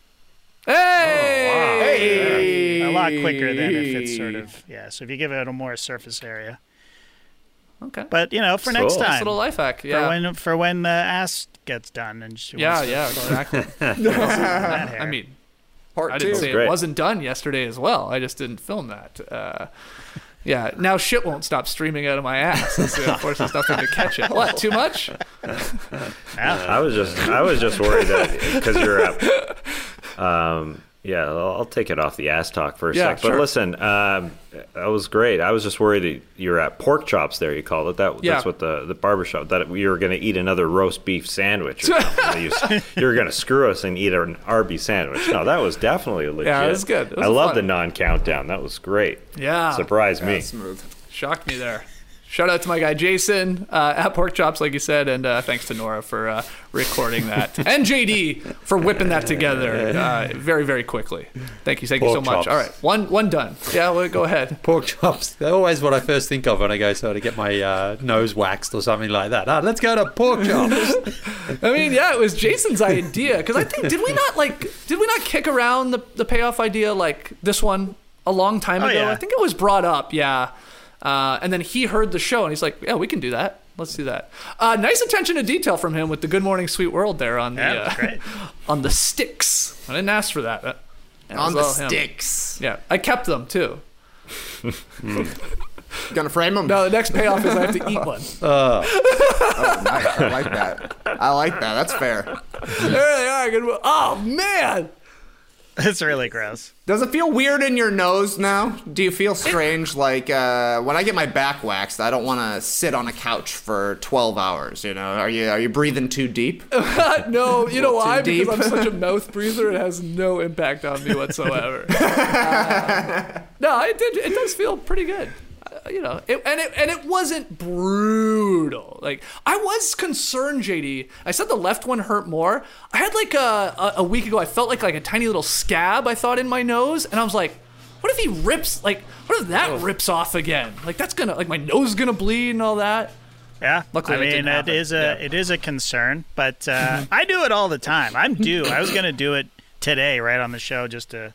Hey! A lot quicker than if it's sort of So if you give it a more surface area. Okay. But for next time, nice little life hack. Yeah. For when the ass gets done and she exactly. I mean, I didn't say it wasn't done yesterday as well. I just didn't film that. Now shit won't stop streaming out of my ass. Of course, there's nothing to catch it. What? Too much? I was just worried that because you're up. I'll take it off the ass talk for a sec. But listen, that was great. I was just worried that you're at pork chops there, you called it. That's what the barbershop, that you were going to eat another roast beef sandwich. Or you were going to screw us and eat an Arby's sandwich. No, that was definitely legit. Yeah, it was good. I love the non-countdown. That was great. Yeah. Surprised me. Smooth. Shocked me there. Shout out to my guy Jason at Pork Chops, like you said, and thanks to Nora for recording that, and JD for whipping that together very, very quickly. Thank you so much. All right, one done. Yeah, well, go ahead. Pork chops. They're always what I first think of when I go to get my nose waxed or something like that. Let's go to pork chops. I mean, it was Jason's idea because I think did we not kick around the payoff idea like this one a long time ago? Yeah. I think it was brought up. Yeah. And then he heard the show and he's like, yeah, we can do that. Let's do that. Nice attention to detail from him with the Good Morning Sweet World there on the on the sticks. I didn't ask for that. On the sticks. Yeah, I kept them too. Gonna frame them? No, the next payoff is I have to eat one. Oh, nice. I like that. That's fair. There they are. Good. Oh man. It's really gross. Does it feel weird in your nose now? Do you feel strange? Like when I get my back waxed, I don't want to sit on a couch for 12 hours. Are you breathing too deep? No, you know why? Because I'm such a mouth breather. It has no impact on me whatsoever. No, it does feel pretty good. It wasn't brutal. Like I was concerned, JD. I said the left one hurt more. I had like a week ago. I felt like a tiny little scab. I thought in my nose, and I was like, "What if he rips? Like, what if that rips off again? Like that's gonna my nose is gonna bleed and all that." Yeah, luckily it is a concern, but I do it all the time. I'm due. I was gonna do it today, right on the show, just to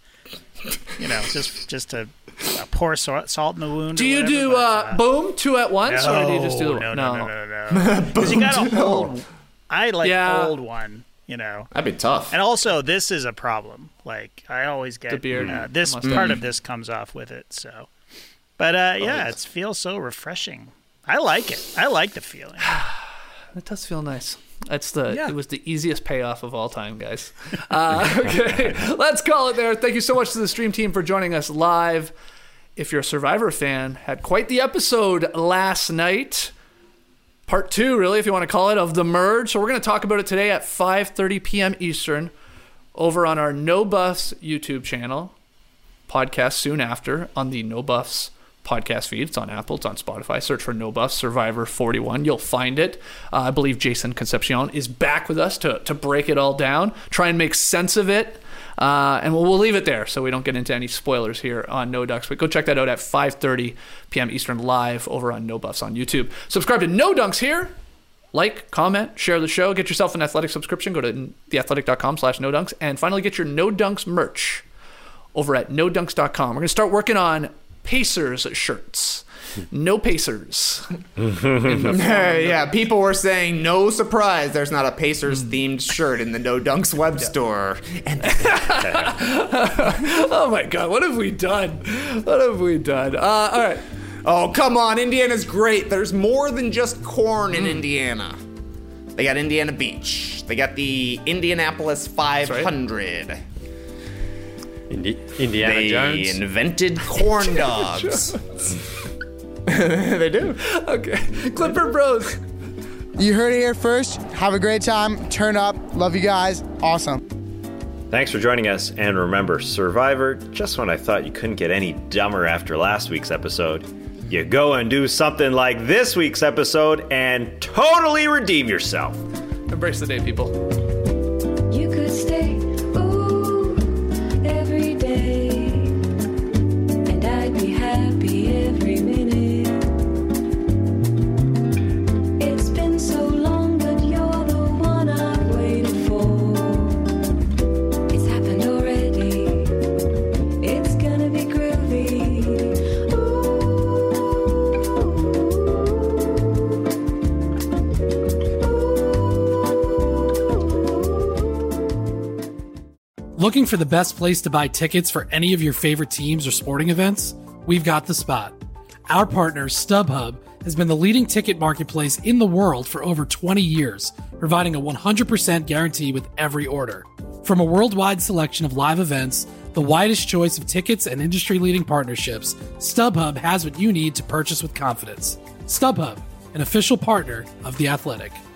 just to. Pour salt in the wound. Do you do boom 2 at once, or do you just do no? Because you got to hold. I hold one. That'd be tough. And also, this is a problem. Like I always get the beard. This part of this comes off with it. So, but it feels so refreshing. I like it. I like the feeling. It does feel nice. It was the easiest payoff of all time, guys. Okay, let's call it there. Thank you so much to the stream team for joining us live. If you're a Survivor fan, had quite the episode last night. Part 2, really, if you want to call it, of The Merge. So we're going to talk about it today at 5:30 p.m. Eastern over on our No Buffs YouTube channel. Podcast soon after on the No Buffs podcast feed. It's on Apple, it's on Spotify. Search for No Buffs Survivor 41. You'll find it. I believe Jason Concepcion is back with us to break it all down, try and make sense of it. And we'll leave it there so we don't get into any spoilers here on No Dunks. But go check that out at 5:30 p.m. Eastern live over on No Buffs on YouTube. Subscribe to No Dunks here. Like, comment, share the show. Get yourself an Athletic subscription. Go to theathletic.com/NoDunks. And finally, get your No Dunks merch over at NoDunks.com. We're going to start working on Pacers shirts. No Pacers. Yeah, people were saying, no surprise, there's not a Pacers themed shirt in the No Dunks web store. Oh my God, what have we done? All right. Oh, come on, Indiana's great. There's more than just corn in Indiana. They got Indiana Beach. They got the Indianapolis 500. Indiana Jones. They invented corn dogs. They do. Okay. Clipper Bros. You heard it here first. Have a great time. Turn up. Love you guys. Awesome. Thanks for joining us, and remember, Survivor, just when I thought you couldn't get any dumber after last week's episode, you go and do something like this week's episode and totally redeem yourself. Embrace the day, people. You could stay, ooh, every day, and I'd be happy every minute. It's been so long, but you're the one I've waited for. It's happened already. It's gonna be groovy. Looking for the best place to buy tickets for any of your favorite teams or sporting events? We've got the spot. Our partner, StubHub, has been the leading ticket marketplace in the world for over 20 years, providing a 100% guarantee with every order. From a worldwide selection of live events, the widest choice of tickets, and industry-leading partnerships, StubHub has what you need to purchase with confidence. StubHub, an official partner of The Athletic.